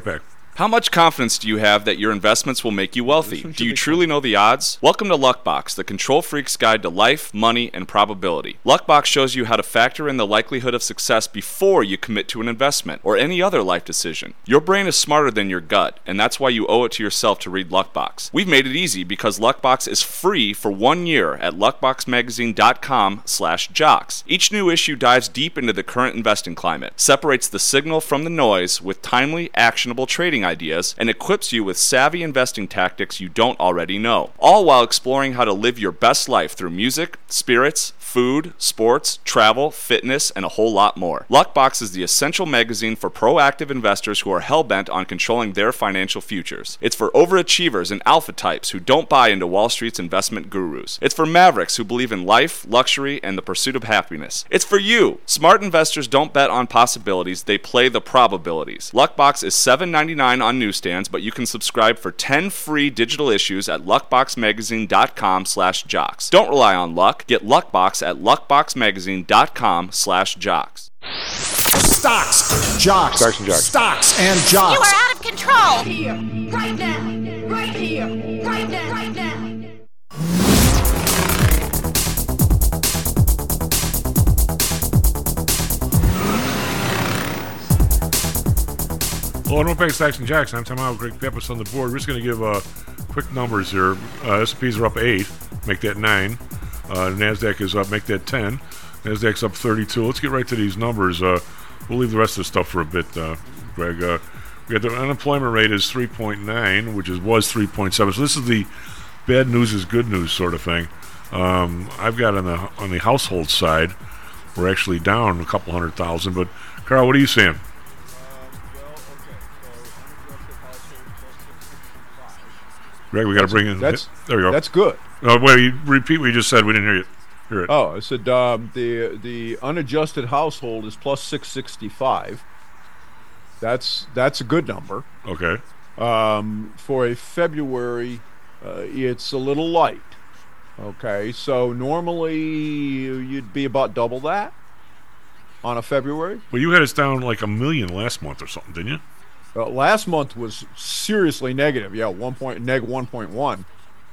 How much confidence do you have that your investments will make you wealthy? Do you truly know the odds? Welcome to Luckbox, the control freak's guide to life, money, and probability. Luckbox shows you how to factor in the likelihood of success before you commit to an investment or any other life decision. Your brain is smarter than your gut, and that's why you owe it to yourself to read Luckbox. We've made it easy because Luckbox is free for 1 year at luckboxmagazine.com/jocks. Each new issue dives deep into the current investing climate, separates the signal from the noise with timely, actionable trading ideas, and equips you with savvy investing tactics you don't already know, all while exploring how to live your best life through music, spirits, food, sports, travel, fitness, and a whole lot more. Luckbox is the essential magazine for proactive investors who are hell-bent on controlling their financial futures. It's for overachievers and alpha types who don't buy into Wall Street's investment gurus. It's for mavericks who believe in life, luxury, and the pursuit of happiness. It's for you. Smart investors don't bet on possibilities, they play the probabilities. Luckbox is $7.99 on newsstands, but you can subscribe for 10 free digital issues at luckboxmagazine.com/jocks. Don't rely on luck. Get Luckbox at luckboxmagazine.com/jocks. Stocks, jocks, Stocks and jocks. Stocks and jocks. You are out of control. Here, right now, right here, right now, right now. Hello, welcome back to Stocks and Jocks. I'm Tom Howell, Greg Peppis on the board. We're just going to give quick numbers here. S&Ps are up 8, make that 9. NASDAQ is up, make that 10. NASDAQ's up 32. Let's get right to these numbers. We'll leave the rest of the stuff for a bit, Greg. We got the unemployment rate is 3.9, which was 3.7. So this is the bad news is good news sort of thing. I've got on the household side, we're actually down a couple 100,000. But Carl, what are you saying? Greg, we got to bring in. There we go. That's good. Wait, repeat what you just said. We didn't hear it. Oh, I said the unadjusted household is plus 665. That's a good number. Okay. For a February, it's a little light. Okay, so normally you'd be about double that on a February. Well, you had us down like 1 million last month or something, didn't you? Last month was seriously negative. Yeah, neg 1.1.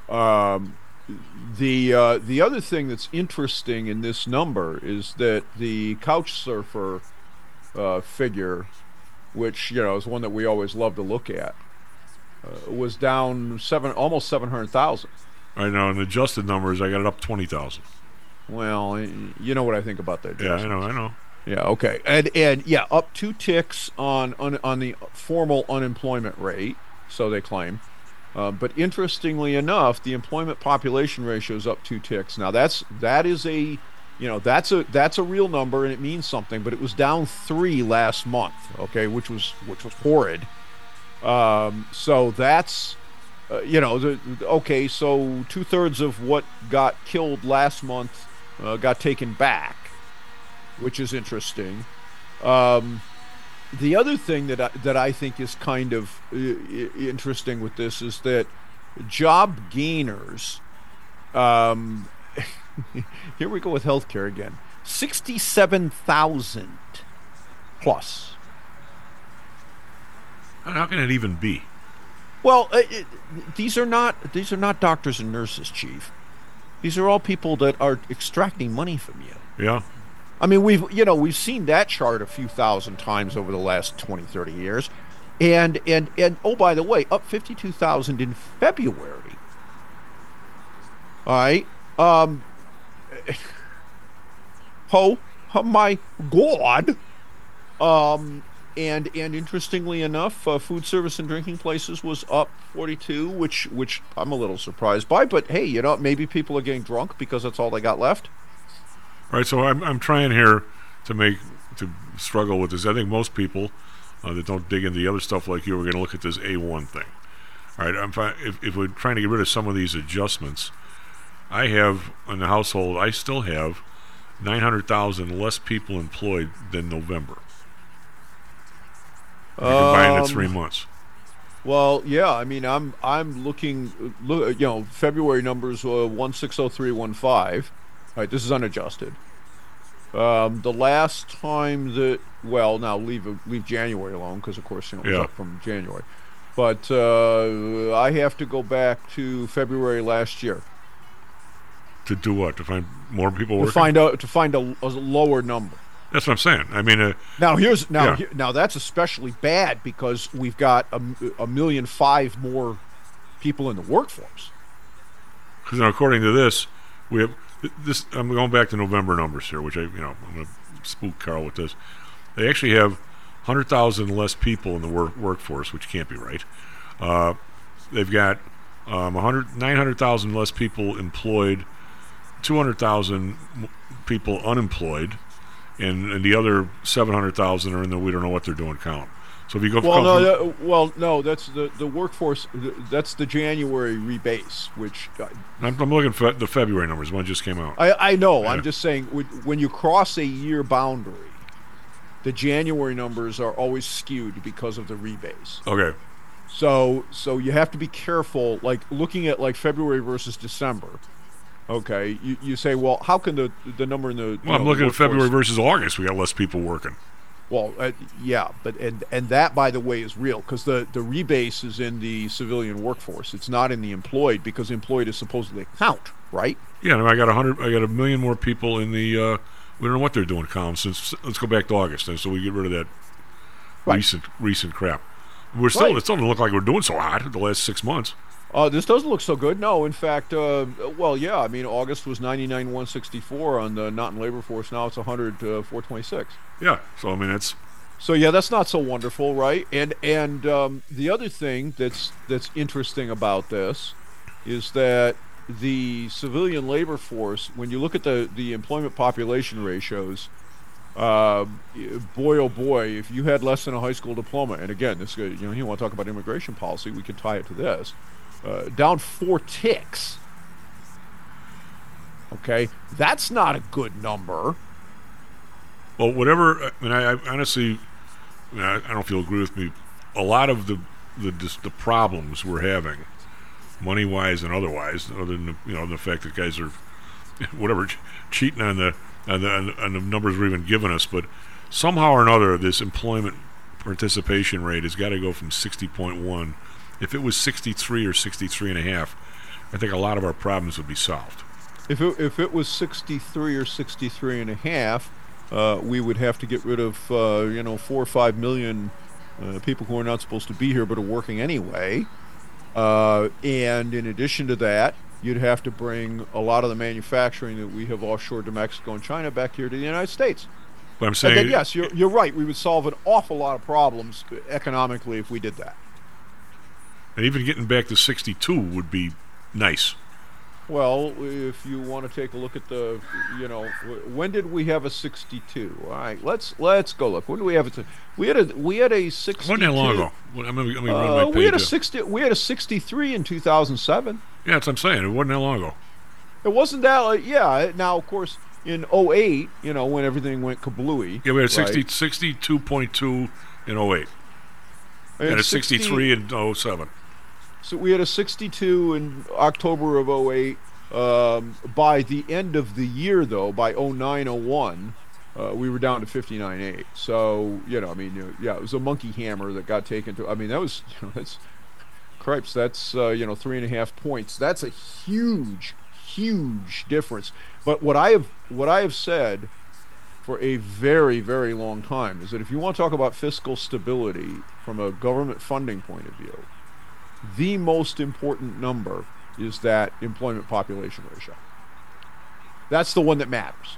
The other thing that's interesting in this number is that the Couchsurfer figure, which is one that we always love to look at, was down almost 700,000. I know. And the adjusted numbers, I got it up 20,000. Well, you know what I think about that. Yeah, I know. Yeah, okay, and yeah, up 2 ticks on the formal unemployment rate, so they claim. But interestingly enough, the employment population ratio is up 2 ticks. Now that's a real number and it means something. But it was down 3 last month, okay, which was horrid. So that's okay. So 2/3 of what got killed last month got taken back, which is interesting. The other thing that I think is kind of interesting with this is that job gainers, here we go with healthcare again, 67,000 plus. How can it even be? Well, these are not doctors and nurses, Chief. These are all people that are extracting money from you. Yeah. I mean, we've seen that chart a few thousand times over the last 20, 30 years. And oh, by the way, up 52,000 in February. All right. Oh my God. And interestingly enough, food service and drinking places was up 42, which I'm a little surprised by. But hey, maybe people are getting drunk because that's all they got left. All right, so I'm trying here to struggle with this. I think most people that don't dig into the other stuff like you are going to look at this A1 thing. All right, if we're trying to get rid of some of these adjustments, I have in the household, I still have 900,000 less people employed than November. You combine it 3 months. Well, yeah, I mean, I'm looking, February numbers 160315. All right, this is unadjusted. The last time that, now leave January alone because of course it was up from January. But I have to go back to February last year. To do what? To find more people working? To find a lower number. That's what I'm saying. I mean, now that's especially bad because we've got 1.5 million more people in the workforce. Because according to this, we have this. I'm going back to November numbers here, which I'm going to spook Carl with this. They actually have 100,000 less people in the workforce, which can't be right. They've got 900,000 less people employed, 200,000 people unemployed, and the other 700,000 are in the we don't know what they're doing count. So if you go, no, that's the workforce. That's the January rebase, which I'm looking for the February numbers. One just came out. I know. Yeah. I'm just saying when you cross a year boundary, the January numbers are always skewed because of the rebase. Okay. So you have to be careful, like looking at like February versus December. Okay, you say, well, how can the number in the I'm looking at February versus August. We got less people working. Well, yeah, but and that, by the way, is real because the rebase is in the civilian workforce. It's not in the employed because employed is supposedly count, right? Yeah, and I got 1 million more people in the we don't know what they're doing count since. Let's go back to August, and so we get rid of that recent crap. It still doesn't look like we're doing so hot the last 6 months. This doesn't look so good. No, in fact, I mean, August was 99,164 on the not in labor force. Now it's 100,426. Yeah, so I mean that's. So yeah, that's not so wonderful, right? And the other thing that's interesting about this is that the civilian labor force, when you look at the employment population ratios, boy oh boy, if you had less than a high school diploma, and again, this you want to talk about immigration policy, we could tie it to this. Down 4 ticks. Okay, that's not a good number. Well, whatever. I mean, I honestly, I don't know if you'll agree with me. A lot of the problems we're having, money wise and otherwise, other than the fact that guys are, whatever, cheating on the numbers we're even giving us, but somehow or another, this employment participation rate has got to go from 60.1. If it was 63 or 63.5, I think a lot of our problems would be solved. If it was 63 or 63.5, we would have to get rid of 4 or 5 million people who are not supposed to be here but are working anyway. And in addition to that, you'd have to bring a lot of the manufacturing that we have offshore to Mexico and China back here to the United States. But I'm saying, and then, yes, you're right. We would solve an awful lot of problems economically if we did that. And even getting back to 62 would be nice. Well, if you want to take a look at when did we have a 62? All right, let's go look. When do we have it? We had a 62. Wasn't that long ago? Let me run my page. We had a 63 in 2007. Yeah, that's what I'm saying. It wasn't that long ago. It wasn't that. Yeah. Now, of course, in 08, when everything went kablooey. Yeah, we had 62.2 in 08. And a 63 in 07. So we had a 62 in October of 08. By the end of the year, though, by 09-01, we were down to 59.8. So, it was a monkey hammer that got taken to. I mean, that was, that's 3.5 points. That's a huge, huge difference. But what I have said for a very, very long time is that if you want to talk about fiscal stability from a government funding point of view, the most important number is that employment population ratio. That's the one that matters.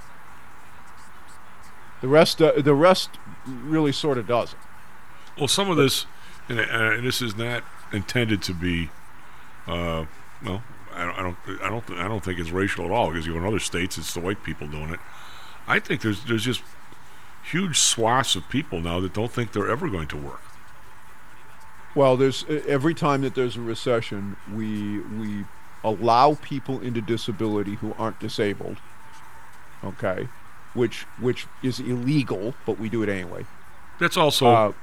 The rest really sort of doesn't. Well, some of this, and this is not intended to be, I don't think it's racial at all, because in other states it's the white people doing it. I think there's just huge swaths of people now that don't think they're ever going to work. Well, there's every time that there's a recession, we allow people into disability who aren't disabled. Okay, which is illegal, but we do it anyway. That's also.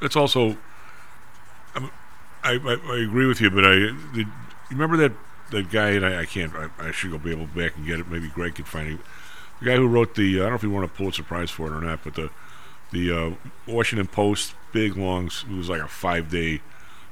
I agree with you, but you remember that guy, and I should go be able to go back and get it. Maybe Greg could find it. The guy who wrote I don't know if he won a Pulitzer Prize for it or not, but the Washington Post, big long, it was like a 5-day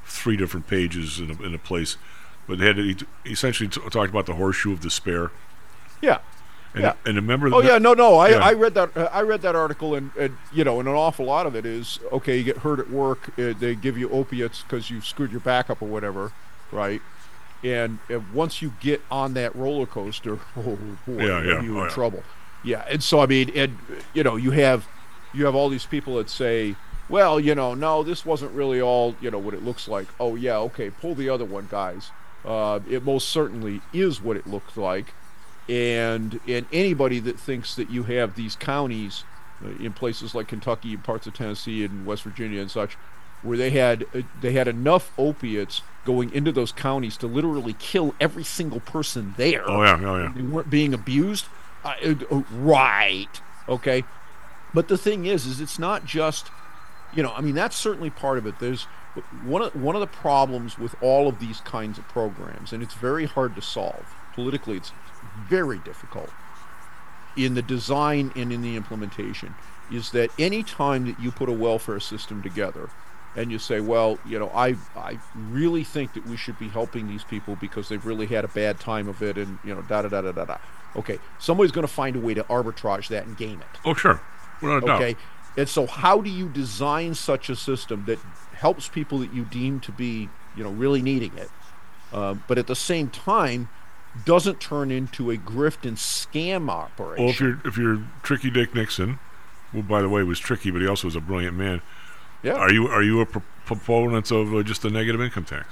3 different pages in a place, but he essentially talked about the horseshoe of despair. Yeah. And remember. I read that. I read that article, and you know, and an awful lot of it is okay. You get hurt at work, they give you opiates because you screwed your back up or whatever, right? And once you get on that roller coaster, oh boy, you're in trouble. Yeah, and so I mean, and you know, you have all these people that say, well, you know, no, this wasn't really all, you know, what it looks like. Oh yeah, okay, pull the other one, guys. It most certainly is what it looked like. And anybody that thinks that you have these counties in places like Kentucky and parts of Tennessee and West Virginia and such, where they had enough opiates going into those counties to literally kill every single person there. Oh yeah. They weren't being abused, right? Okay, but the thing is it's not just, you know, I mean, that's certainly part of it. There's one of the problems with all of these kinds of programs, and it's very hard to solve politically. It's very difficult in the design and in the implementation, is that any time that you put a welfare system together and you say, well, you know, I really think that we should be helping these people because they've really had a bad time of it, and, you know, da-da-da-da-da-da. Okay, somebody's going to find a way to arbitrage that and game it. Oh, sure. Without a doubt. Okay, and so how do you design such a system that helps people that you deem to be, you know, really needing it, but at the same time doesn't turn into a grift and scam operation? Well, if you're Tricky Dick Nixon, who by the way was tricky, but he also was a brilliant man. Yeah. Are you a proponent of just a negative income tax?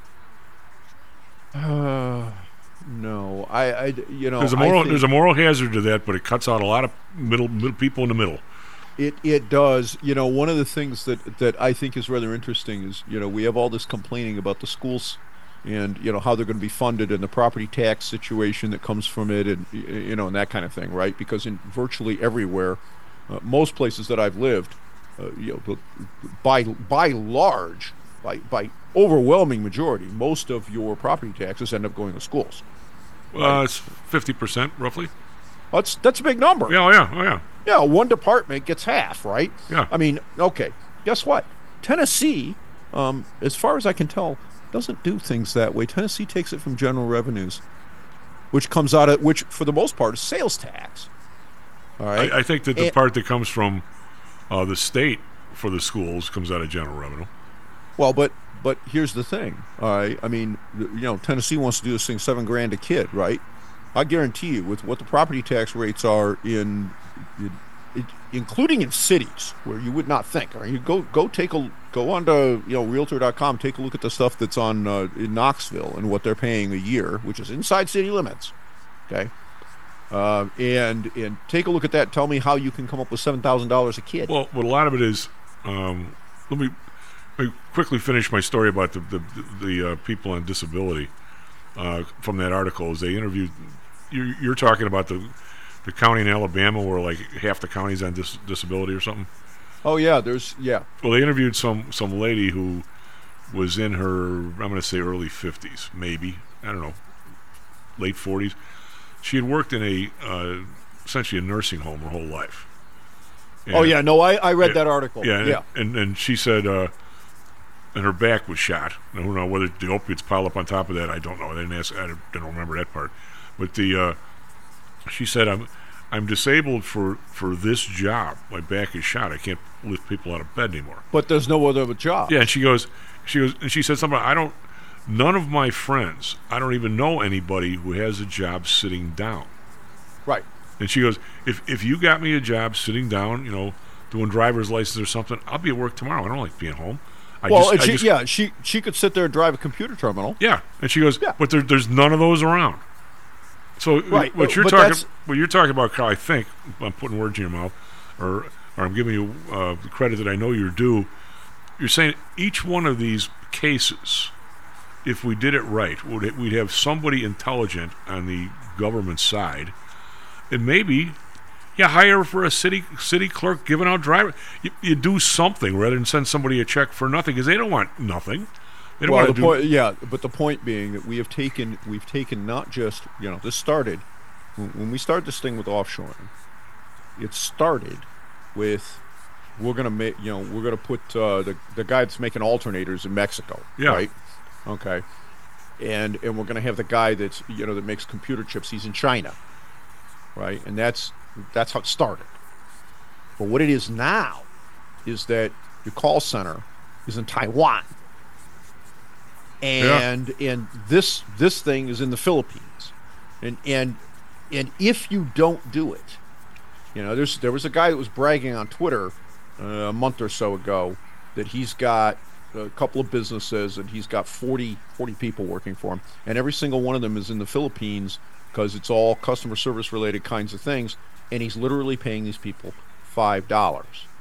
No, I you know, there's a moral hazard to that, but it cuts out a lot of middle people in the middle. It does. You know, one of the things that I think is rather interesting is, you know, we have all this complaining about the schools and, you know, how they're going to be funded and the property tax situation that comes from it, and, you know, and that kind of thing, right? Because in virtually everywhere, most places that I've lived, you know, by large, by overwhelming majority, most of your property taxes end up going to schools. Right? It's 50% roughly. That's a big number. Oh yeah. Yeah, one department gets half, right? Yeah. I mean, okay. Guess what? Tennessee, as far as I can tell, doesn't do things that way. Tennessee takes it from general revenues, which comes out of, which for the most part is sales tax. All right. I think that the part that comes from the state for the schools comes out of general revenue. Well, but here's the thing. All right. I mean, you know, Tennessee wants to do this thing $7,000 a kid, right? I guarantee you, with what the property tax rates are in including in cities where you would not think. Or you go onto, you know, Realtor.com, take a look at the stuff that's on in Knoxville and what they're paying a year, which is inside city limits. Okay, and take a look at that. And tell me how you can come up with $7,000 a kid. Well, a lot of it is. Let me quickly finish my story about the people on disability from that article. As they interviewed, you're talking about the county in Alabama where like half the county's on disability or something. Oh yeah, Well, they interviewed some lady who was in her, I'm going to say early 50s, maybe, I don't know, late 40s. She had worked in essentially a nursing home her whole life. And, I read that article. Yeah. And she said, and her back was shot. I don't know whether the opiates pile up on top of that. I don't know. I didn't remember that part. But she said, I'm disabled for this job. My back is shot. I can't lift people out of bed anymore. But there's no other job. Yeah, and she said something. None of my friends, I don't even know anybody who has a job sitting down. Right. And she goes, if you got me a job sitting down, you know, doing driver's license or something, I'll be at work tomorrow. I don't like being home. She could sit there and drive a computer terminal. Yeah, and she goes, but there's none of those around. So right. what you're talking about, Carl, I think I'm putting words in your mouth, or I'm giving you the credit that I know you're due. You're saying each one of these cases, if we did it right, we'd have somebody intelligent on the government side, and maybe, hire for a city clerk giving out driver. You do something rather than send somebody a check for nothing, because they don't want nothing. They don't want to but the point being that we've taken not just, you know, this started when we started this thing with offshoring. It started with we're gonna make, we're gonna put the guy that's making alternators in Mexico, Yeah. right? Okay, and we're gonna have the guy that's that makes computer chips. He's in China, right? And that's how it started. But what it is now is that your call center is in Taiwan, and this thing is in the Philippines, and if you don't do it, there was a guy that was bragging on Twitter a month or so ago that he's got a couple of businesses and he's got 40 people working for him, and every single one of them is in the Philippines because it's all customer service related kinds of things, and he's literally paying these people $5.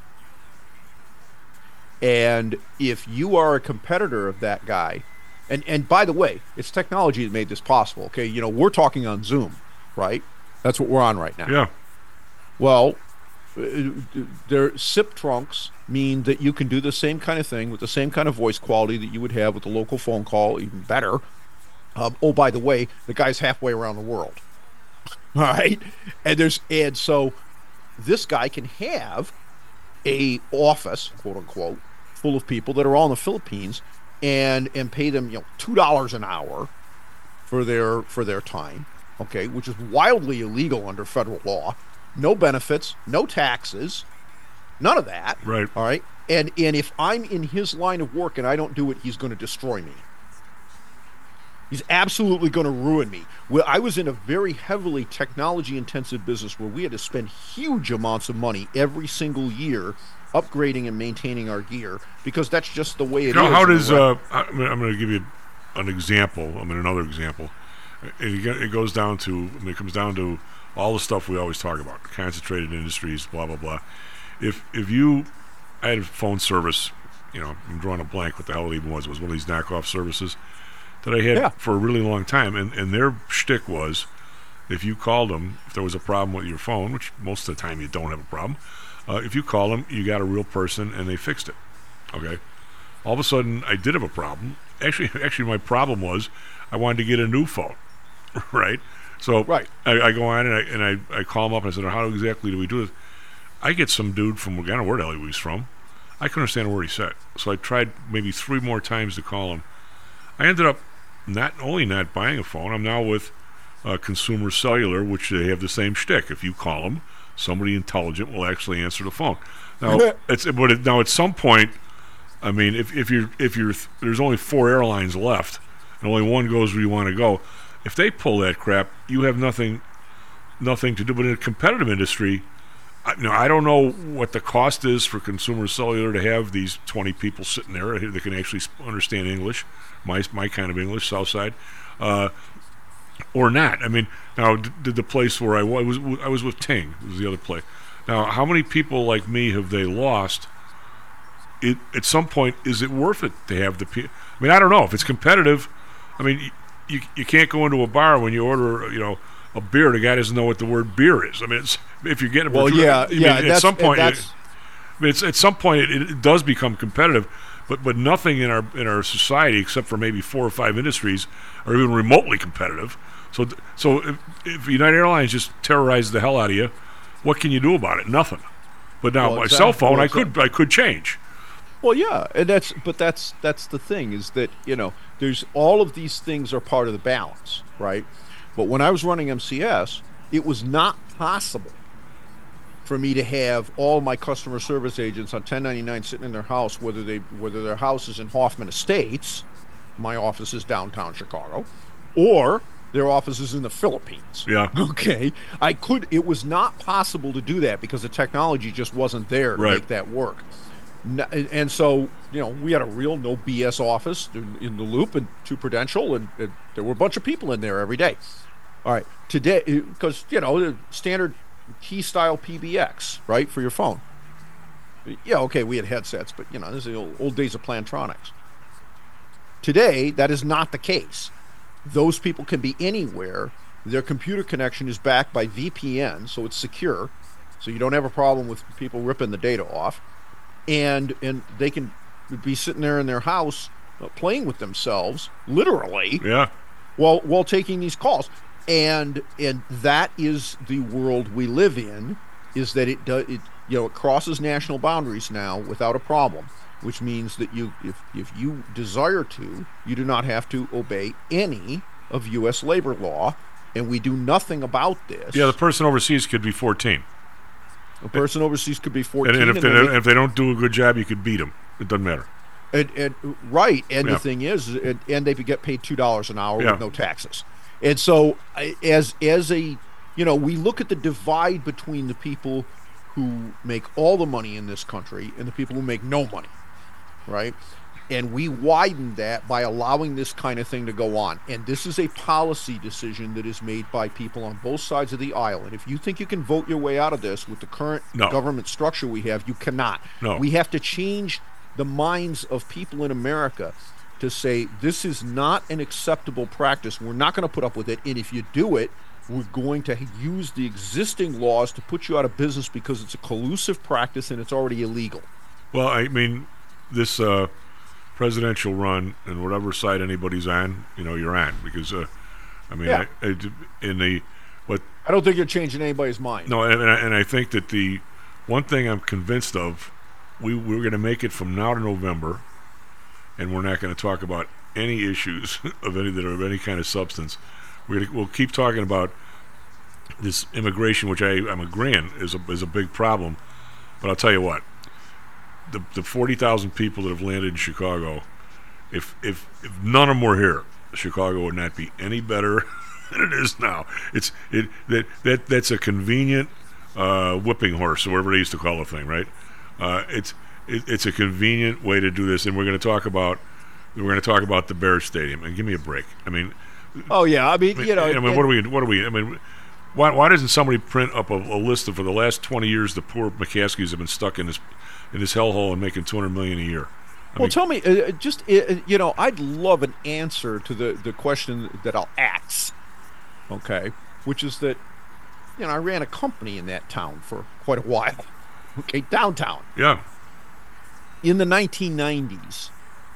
And if you are a competitor of that guy, and by the way, it's technology that made this possible. Okay, we're talking on Zoom, right? That's what we're on right now. Yeah. Well, their SIP trunks mean that you can do the same kind of thing with the same kind of voice quality that you would have with a local phone call, even better. Oh, by the way, the guy's halfway around the world. All right, and so this guy can have a office, quote unquote, full of people that are all in the Philippines, and pay them $2 an hour for their time. Okay, which is wildly illegal under federal law. No benefits, no taxes, none of that. Right. All right. And if I'm in his line of work and I don't do it, he's going to destroy me. He's absolutely going to ruin me. Well, I was in a very heavily technology-intensive business where we had to spend huge amounts of money every single year upgrading and maintaining our gear because that's just the way it is. How does I'm going to give you an example. Another example. It goes down to, it comes down to all the stuff we always talk about, concentrated industries, blah, blah, blah. I had a phone service, I'm drawing a blank what the hell it even was. It was one of these knockoff services that I had for a really long time. And their shtick was, if you called them, if there was a problem with your phone, which most of the time you don't have a problem, if you call them, you got a real person and they fixed it. Okay? All of a sudden, I did have a problem. Actually, my problem was I wanted to get a new phone, right? So I go on and I call him up and I said, how exactly do we do this? I get some dude from, I don't know where the hell he was from. I couldn't understand a word he said. So I tried maybe 3 more times to call him. I ended up not only not buying a phone, I'm now with Consumer Cellular, which they have the same shtick. If you call them, somebody intelligent will actually answer the phone. Now, now at some point, if you're there's only 4 airlines left and only one goes where you want to go. If they pull that crap, you have nothing to do. But in a competitive industry, I don't know what the cost is for Consumer Cellular to have these 20 people sitting there that can actually understand English, my kind of English, Southside, or not. Now did the place where I was with Ting, was the other place. Now, how many people like me have they lost? At some point, is it worth it to have the people? I don't know if it's competitive. You can't go into a bar when you order, a beer. The guy doesn't know what the word beer is. If you're getting at some point, at some point it does become competitive, but nothing in our society except for maybe 4 or 5 industries are even remotely competitive. So if United Airlines just terrorized the hell out of you, what can you do about it? Nothing. But now my cell phone, I could change. Well, yeah, and that's the thing is that there's all of these things are part of the balance, right? But when I was running MCS, it was not possible for me to have all my customer service agents on 1099 sitting in their house, whether their house is in Hoffman Estates, my office is downtown Chicago, or their office is in the Philippines. Yeah. Okay. It was not possible to do that because the technology just wasn't there to make that work. And so, we had a real no BS office in the Loop and to Prudential, and there were a bunch of people in there every day. All right, today, because, the standard key style PBX, right, for your phone. Yeah, okay, we had headsets, but, this is the old days of Plantronics. Today, that is not the case. Those people can be anywhere. Their computer connection is backed by VPN, so it's secure, so you don't have a problem with people ripping the data off. And they can be sitting there in their house playing with themselves, literally, while taking these calls. And that is the world we live in. Is that it crosses national boundaries now without a problem, which means that if you desire to, you do not have to obey any of U.S. labor law, and we do nothing about this. Yeah, the person overseas could be 14. A person overseas could be 14. And if they don't do a good job, you could beat them. It doesn't matter. Right, and the thing is, and they get paid $2 an hour with no taxes. And so, as a, we look at the divide between the people who make all the money in this country and the people who make no money, right? And we widen that by allowing this kind of thing to go on. And this is a policy decision that is made by people on both sides of the aisle. And if you think you can vote your way out of this with the current government structure we have, you cannot. No. We have to change the minds of people in America to say this is not an acceptable practice. We're not going to put up with it. And if you do it, we're going to use the existing laws to put you out of business because it's a collusive practice and it's already illegal. Well, I mean, this presidential run, and whatever side anybody's on, you're on, because I don't think you're changing anybody's mind. No, and I think that the one thing I'm convinced of, we're going to make it from now to November, and we're not going to talk about any issues of any kind of substance. We'll keep talking about this immigration, which I'm agreeing is a big problem. But I'll tell you what, the 40,000 people that have landed in Chicago, if none of them were here, Chicago would not be any better than it is now. That's a convenient whipping horse, or whatever they used to call the thing, right? It's a convenient way to do this, and we're going to talk about the Bears Stadium. And give me a break. I mean, oh yeah, I mean, what are we? I mean, why doesn't somebody print up a list of, for the last 20 years, the poor McCaskies have been stuck in this hellhole and making $200 million a year? Tell me, I'd love an answer to the question that I'll ask, okay, which is that, I ran a company in that town for quite a while, okay, downtown. Yeah. In the 1990s,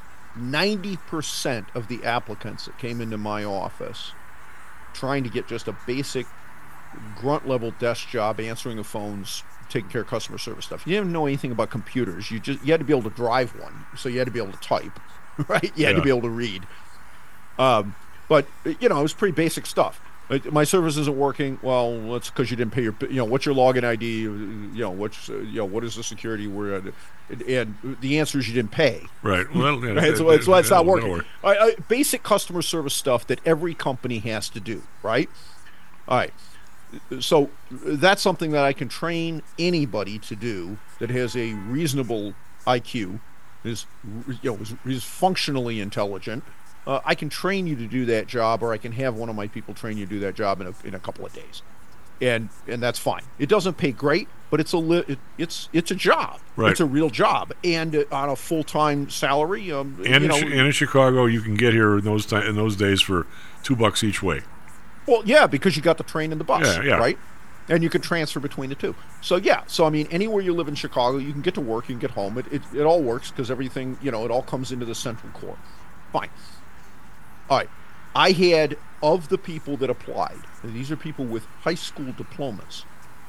90% of the applicants that came into my office trying to get just a basic grunt-level desk job, answering the phones, taking care of customer service stuff. You didn't know anything about computers. You had to be able to drive one, so you had to be able to type, right? You had to be able to read. But it was pretty basic stuff. My service isn't working. Well, that's because you didn't pay your. What's your login ID? What is the security word? And the answer is you didn't pay. Right. Well, yeah, right? So it's not working. Basic customer service stuff that every company has to do. Right. All right. So that's something that I can train anybody to do that has a reasonable IQ, is functionally intelligent. I can train you to do that job, or I can have one of my people train you to do that job in a couple of days, and that's fine. It doesn't pay great, but it's a job. Right. It's a real job, and on a full-time salary. And in Chicago, you can get here in those days for $2 each way. Well, yeah, because you got the train and the bus, yeah. right? And you can transfer between the two. So yeah, I mean, anywhere you live in Chicago, you can get to work, you can get home. It all works because everything, it all comes into the central core. Fine. All right. I had, of the people that applied, and these are people with high school diplomas,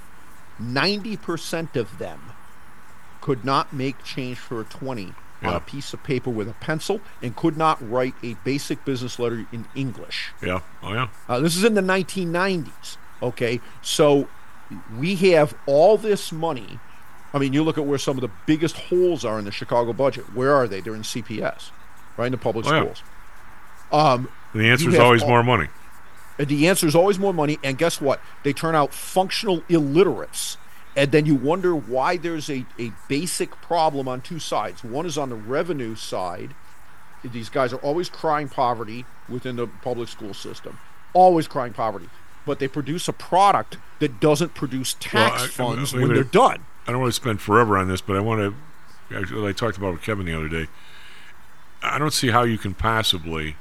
90% of them could not make change for a 20 on a piece of paper with a pencil, and could not write a basic business letter in English. Yeah. Oh, yeah. This is in the 1990s. Okay. So we have all this money. I mean, you look at where some of the biggest holes are in the Chicago budget. Where are they? They're in CPS, right, in the public schools. The answer is always more money. The answer is always more money, and guess what? They turn out functional illiterates. And then you wonder why there's a basic problem on two sides. One is on the revenue side. These guys are always crying poverty within the public school system. Always crying poverty. But they produce a product that doesn't produce tax funds when they're done. I don't want to spend forever on this, but I talked about it with Kevin the other day. I don't see how you can possibly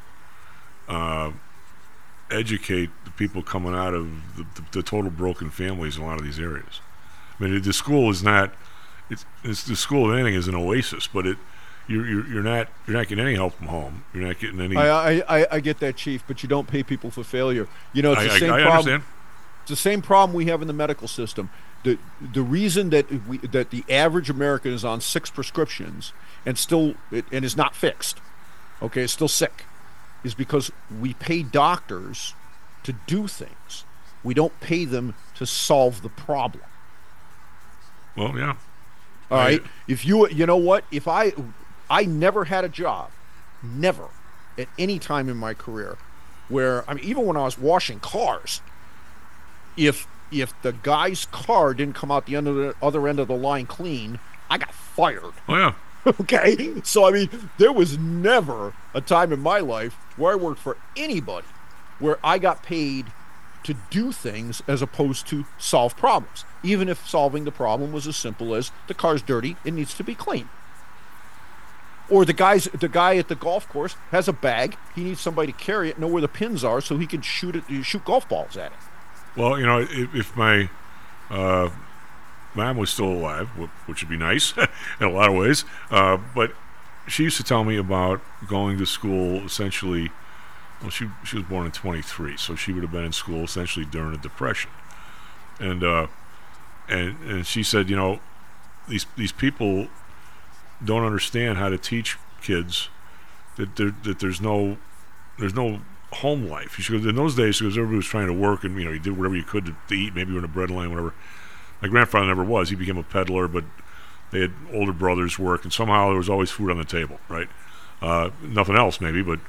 educate the people coming out of the total broken families in a lot of these areas. I mean, the school is not. It's the school of anything is an oasis, but you're not getting any help from home. You're not getting any. I get that, Chief, but you don't pay people for failure. It's the same problem. Understand. the same problem we have in the medical system. The reason that that the average American is on 6 prescriptions and is not fixed, okay, is still sick, is because we pay doctors to do things. We don't pay them to solve the problem. Well, yeah. All right. If you know what? If I never had a job, never, at any time in my career, where even when I was washing cars, if the guy's car didn't come out the other end of the line clean, I got fired. Oh yeah. Okay. So there was never a time in my life where I worked for anybody where I got paid to do things as opposed to solve problems, even if solving the problem was as simple as the car's dirty, it needs to be clean. Or the guy at the golf course has a bag, he needs somebody to carry it, know where the pins are so he can shoot golf balls at it. Well, if my mom was still alive, which would be nice in a lot of ways, but she used to tell me about going to school essentially. Well, she was born in 23, so she would have been in school essentially during the Depression, and she said, these people don't understand how to teach kids that there's no home life. She goes, in those days, she goes, everybody was trying to work, and you did whatever you could to eat. Maybe you were in a bread line, whatever. My grandfather never was. He became a peddler, but they had older brothers work, and somehow there was always food on the table, right? Nothing else, maybe, but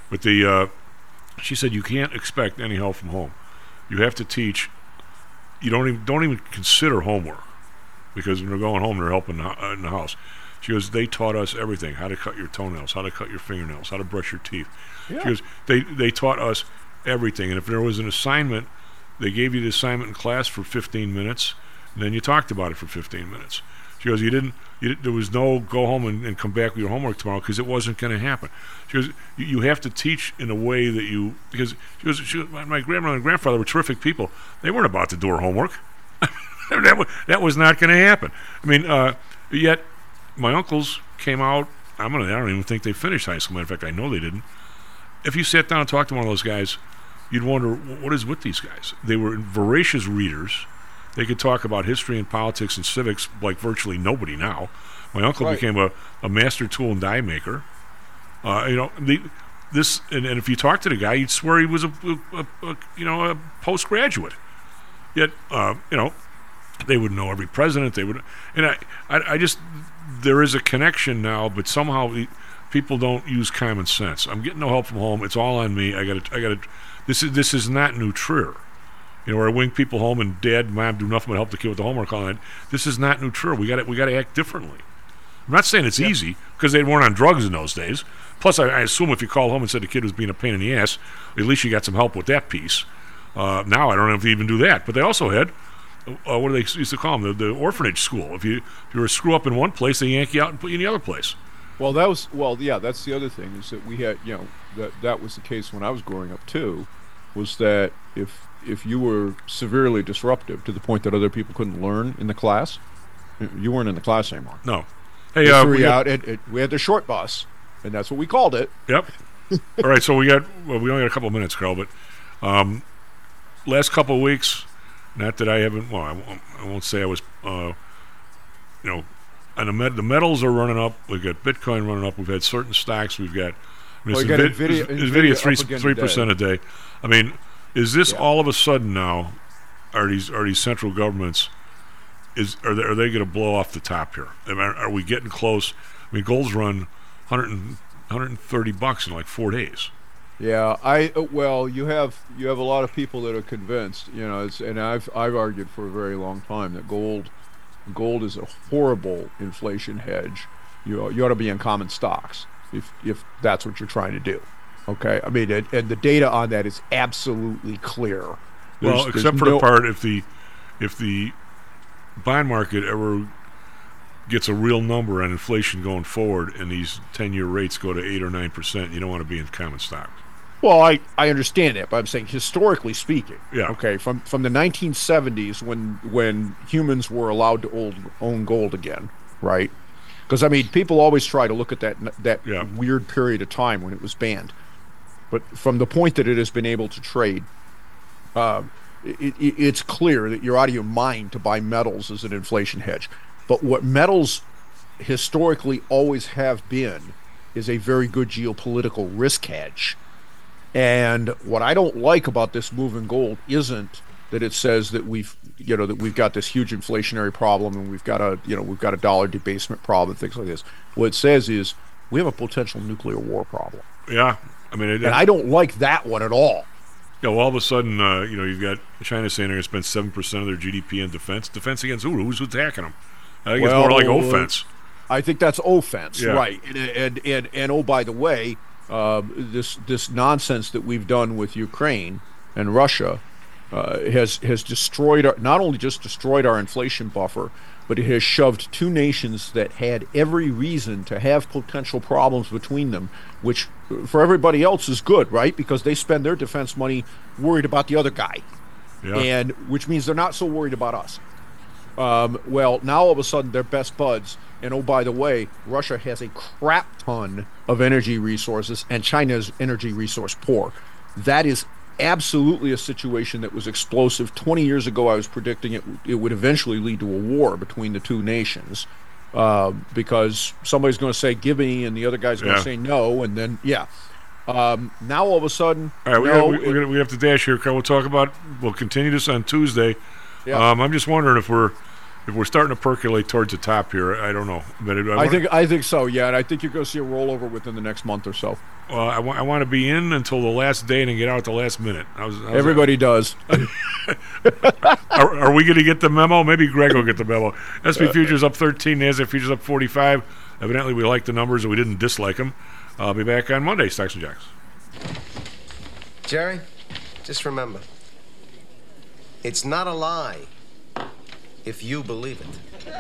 she said you can't expect any help from home. You have to teach. You don't even consider homework, because when they're going home, they're helping in the house. She goes, they taught us everything: how to cut your toenails, how to cut your fingernails, how to brush your teeth. Yeah. She goes, they taught us everything, and if there was an assignment, they gave you the assignment in class for 15 minutes, and then you talked about it for 15 minutes. She goes, there was no go home and come back with your homework tomorrow, because it wasn't going to happen. She goes, you have to teach in a way that because she goes, my grandmother and grandfather were terrific people. They weren't about to do her homework. that was not going to happen. Yet my uncles came out. I don't even think they finished high school. Matter of fact, I know they didn't. If you sat down and talked to one of those guys, you'd wonder, what is with these guys? They were voracious readers. They could talk about history and politics and civics like virtually nobody now. My uncle became a master tool and die maker. And if you talk to the guy, you'd swear he was a postgraduate. Yet, they would know every president. They would, and I just, there is a connection now, but somehow people don't use common sense. I'm getting no help from home. It's all on me. I got. This is not New Trier. Where I wing people home and dad and mom do nothing but help the kid with the homework all night. This is not New Trier. We got to act differently. I'm not saying it's easy, because they weren't on drugs in those days. Plus, I assume if you called home and said the kid was being a pain in the ass, at least you got some help with that piece. Now I don't know if they even do that. But they also had, what do they used to call them? The orphanage school. If you were a screw up in one place, they yank you out and put you in the other place. Well, that's the other thing, is that we had, that was the case when I was growing up too, was that if you were severely disruptive to the point that other people couldn't learn in the class, you weren't in the class anymore. No. Hey, we had the short bus, and that's what we called it. Yep. All right, so we only got a couple of minutes, Carl, but last couple of weeks, not that I haven't, well, I won't say I was, and the metals are running up. We've got Bitcoin running up. We've had certain stocks. We've got, NVIDIA 3% a day. Is this all of a sudden now? Are these central governments? Are they going to blow off the top here? Are we getting close? Gold's run $130 in like 4 days. Yeah, you have a lot of people that are convinced. And I've argued for a very long time that gold is a horrible inflation hedge. You ought to be in common stocks if that's what you're trying to do. Okay, and the data on that is absolutely clear. Except for the part if the bond market ever gets a real number on inflation going forward, and these 10-year rates go to 8 or 9%, you don't want to be in common stock. Well, I understand that, but I'm saying historically speaking. Yeah. Okay, from the 1970s when humans were allowed to own gold again, right? Because people always try to look at that weird period of time when it was banned. But from the point that it has been able to trade, it's clear that you're out of your mind to buy metals as an inflation hedge. But what metals historically always have been is a very good geopolitical risk hedge. And what I don't like about this move in gold isn't that it says that we've got this huge inflationary problem and we've got a dollar debasement problem and things like this. What it says is we have a potential nuclear war problem. Yeah, I mean, and I don't like that one at all. Yeah, well, all of a sudden, you've got China saying they're going to spend 7% of their GDP in defense. Defense against who? Who's attacking them? I think it's more like offense. I think that's offense, yeah. Right? And oh, by the way, this nonsense that we've done with Ukraine and Russia has destroyed not only just destroyed our inflation buffer, but it has shoved two nations that had every reason to have potential problems between them, which for everybody else is good, right? Because they spend their defense money worried about the other guy, and which means they're not so worried about us. Well, now all of a sudden they're best buds, and oh, by the way, Russia has a crap ton of energy resources, and China is energy resource poor. That is absolutely a situation that was explosive. 20 years ago, I was predicting it would eventually lead to a war between the two nations, because somebody's going to say give me, and the other guy's going to say no, and then now all of a sudden, all right, we have to dash here. We'll continue this on Tuesday. Yeah. I'm just wondering if we're starting to percolate towards the top here. I don't know, but I think so. Yeah, and I think you're going to see a rollover within the next month or so. I want to be in until the last day and then get out at the last minute. Everybody does. Are we going to get the memo? Maybe Greg will get the memo. SP Futures up 13, NASDAQ Futures up 45. Evidently, we like the numbers and we didn't dislike them. I'll be back on Monday, Stocks and Jocks. Jerry, just remember, it's not a lie if you believe it.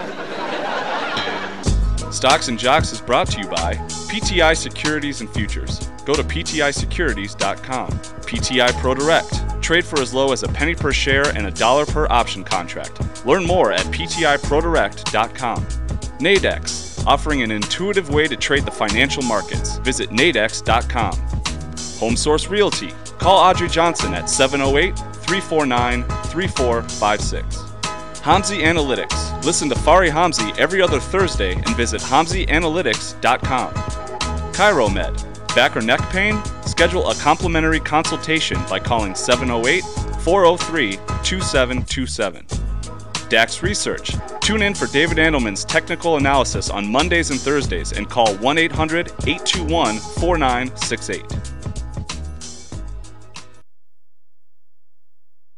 Stocks and Jocks is brought to you by PTI Securities and Futures. Go to PTIsecurities.com. PTI ProDirect. Trade for as low as a penny per share and $1 per option contract. Learn more at PTIProDirect.com. Nadex, offering an intuitive way to trade the financial markets. Visit nadex.com. HomeSource Realty. Call Audrey Johnson at 708-349-3456. Hamzy Analytics. Listen to Fari Hamzy every other Thursday and visit HamzyAnalytics.com. ChiroMed. Back or neck pain? Schedule a complimentary consultation by calling 708-403-2727. DAX Research. Tune in for David Andelman's technical analysis on Mondays and Thursdays and call 1-800-821-4968.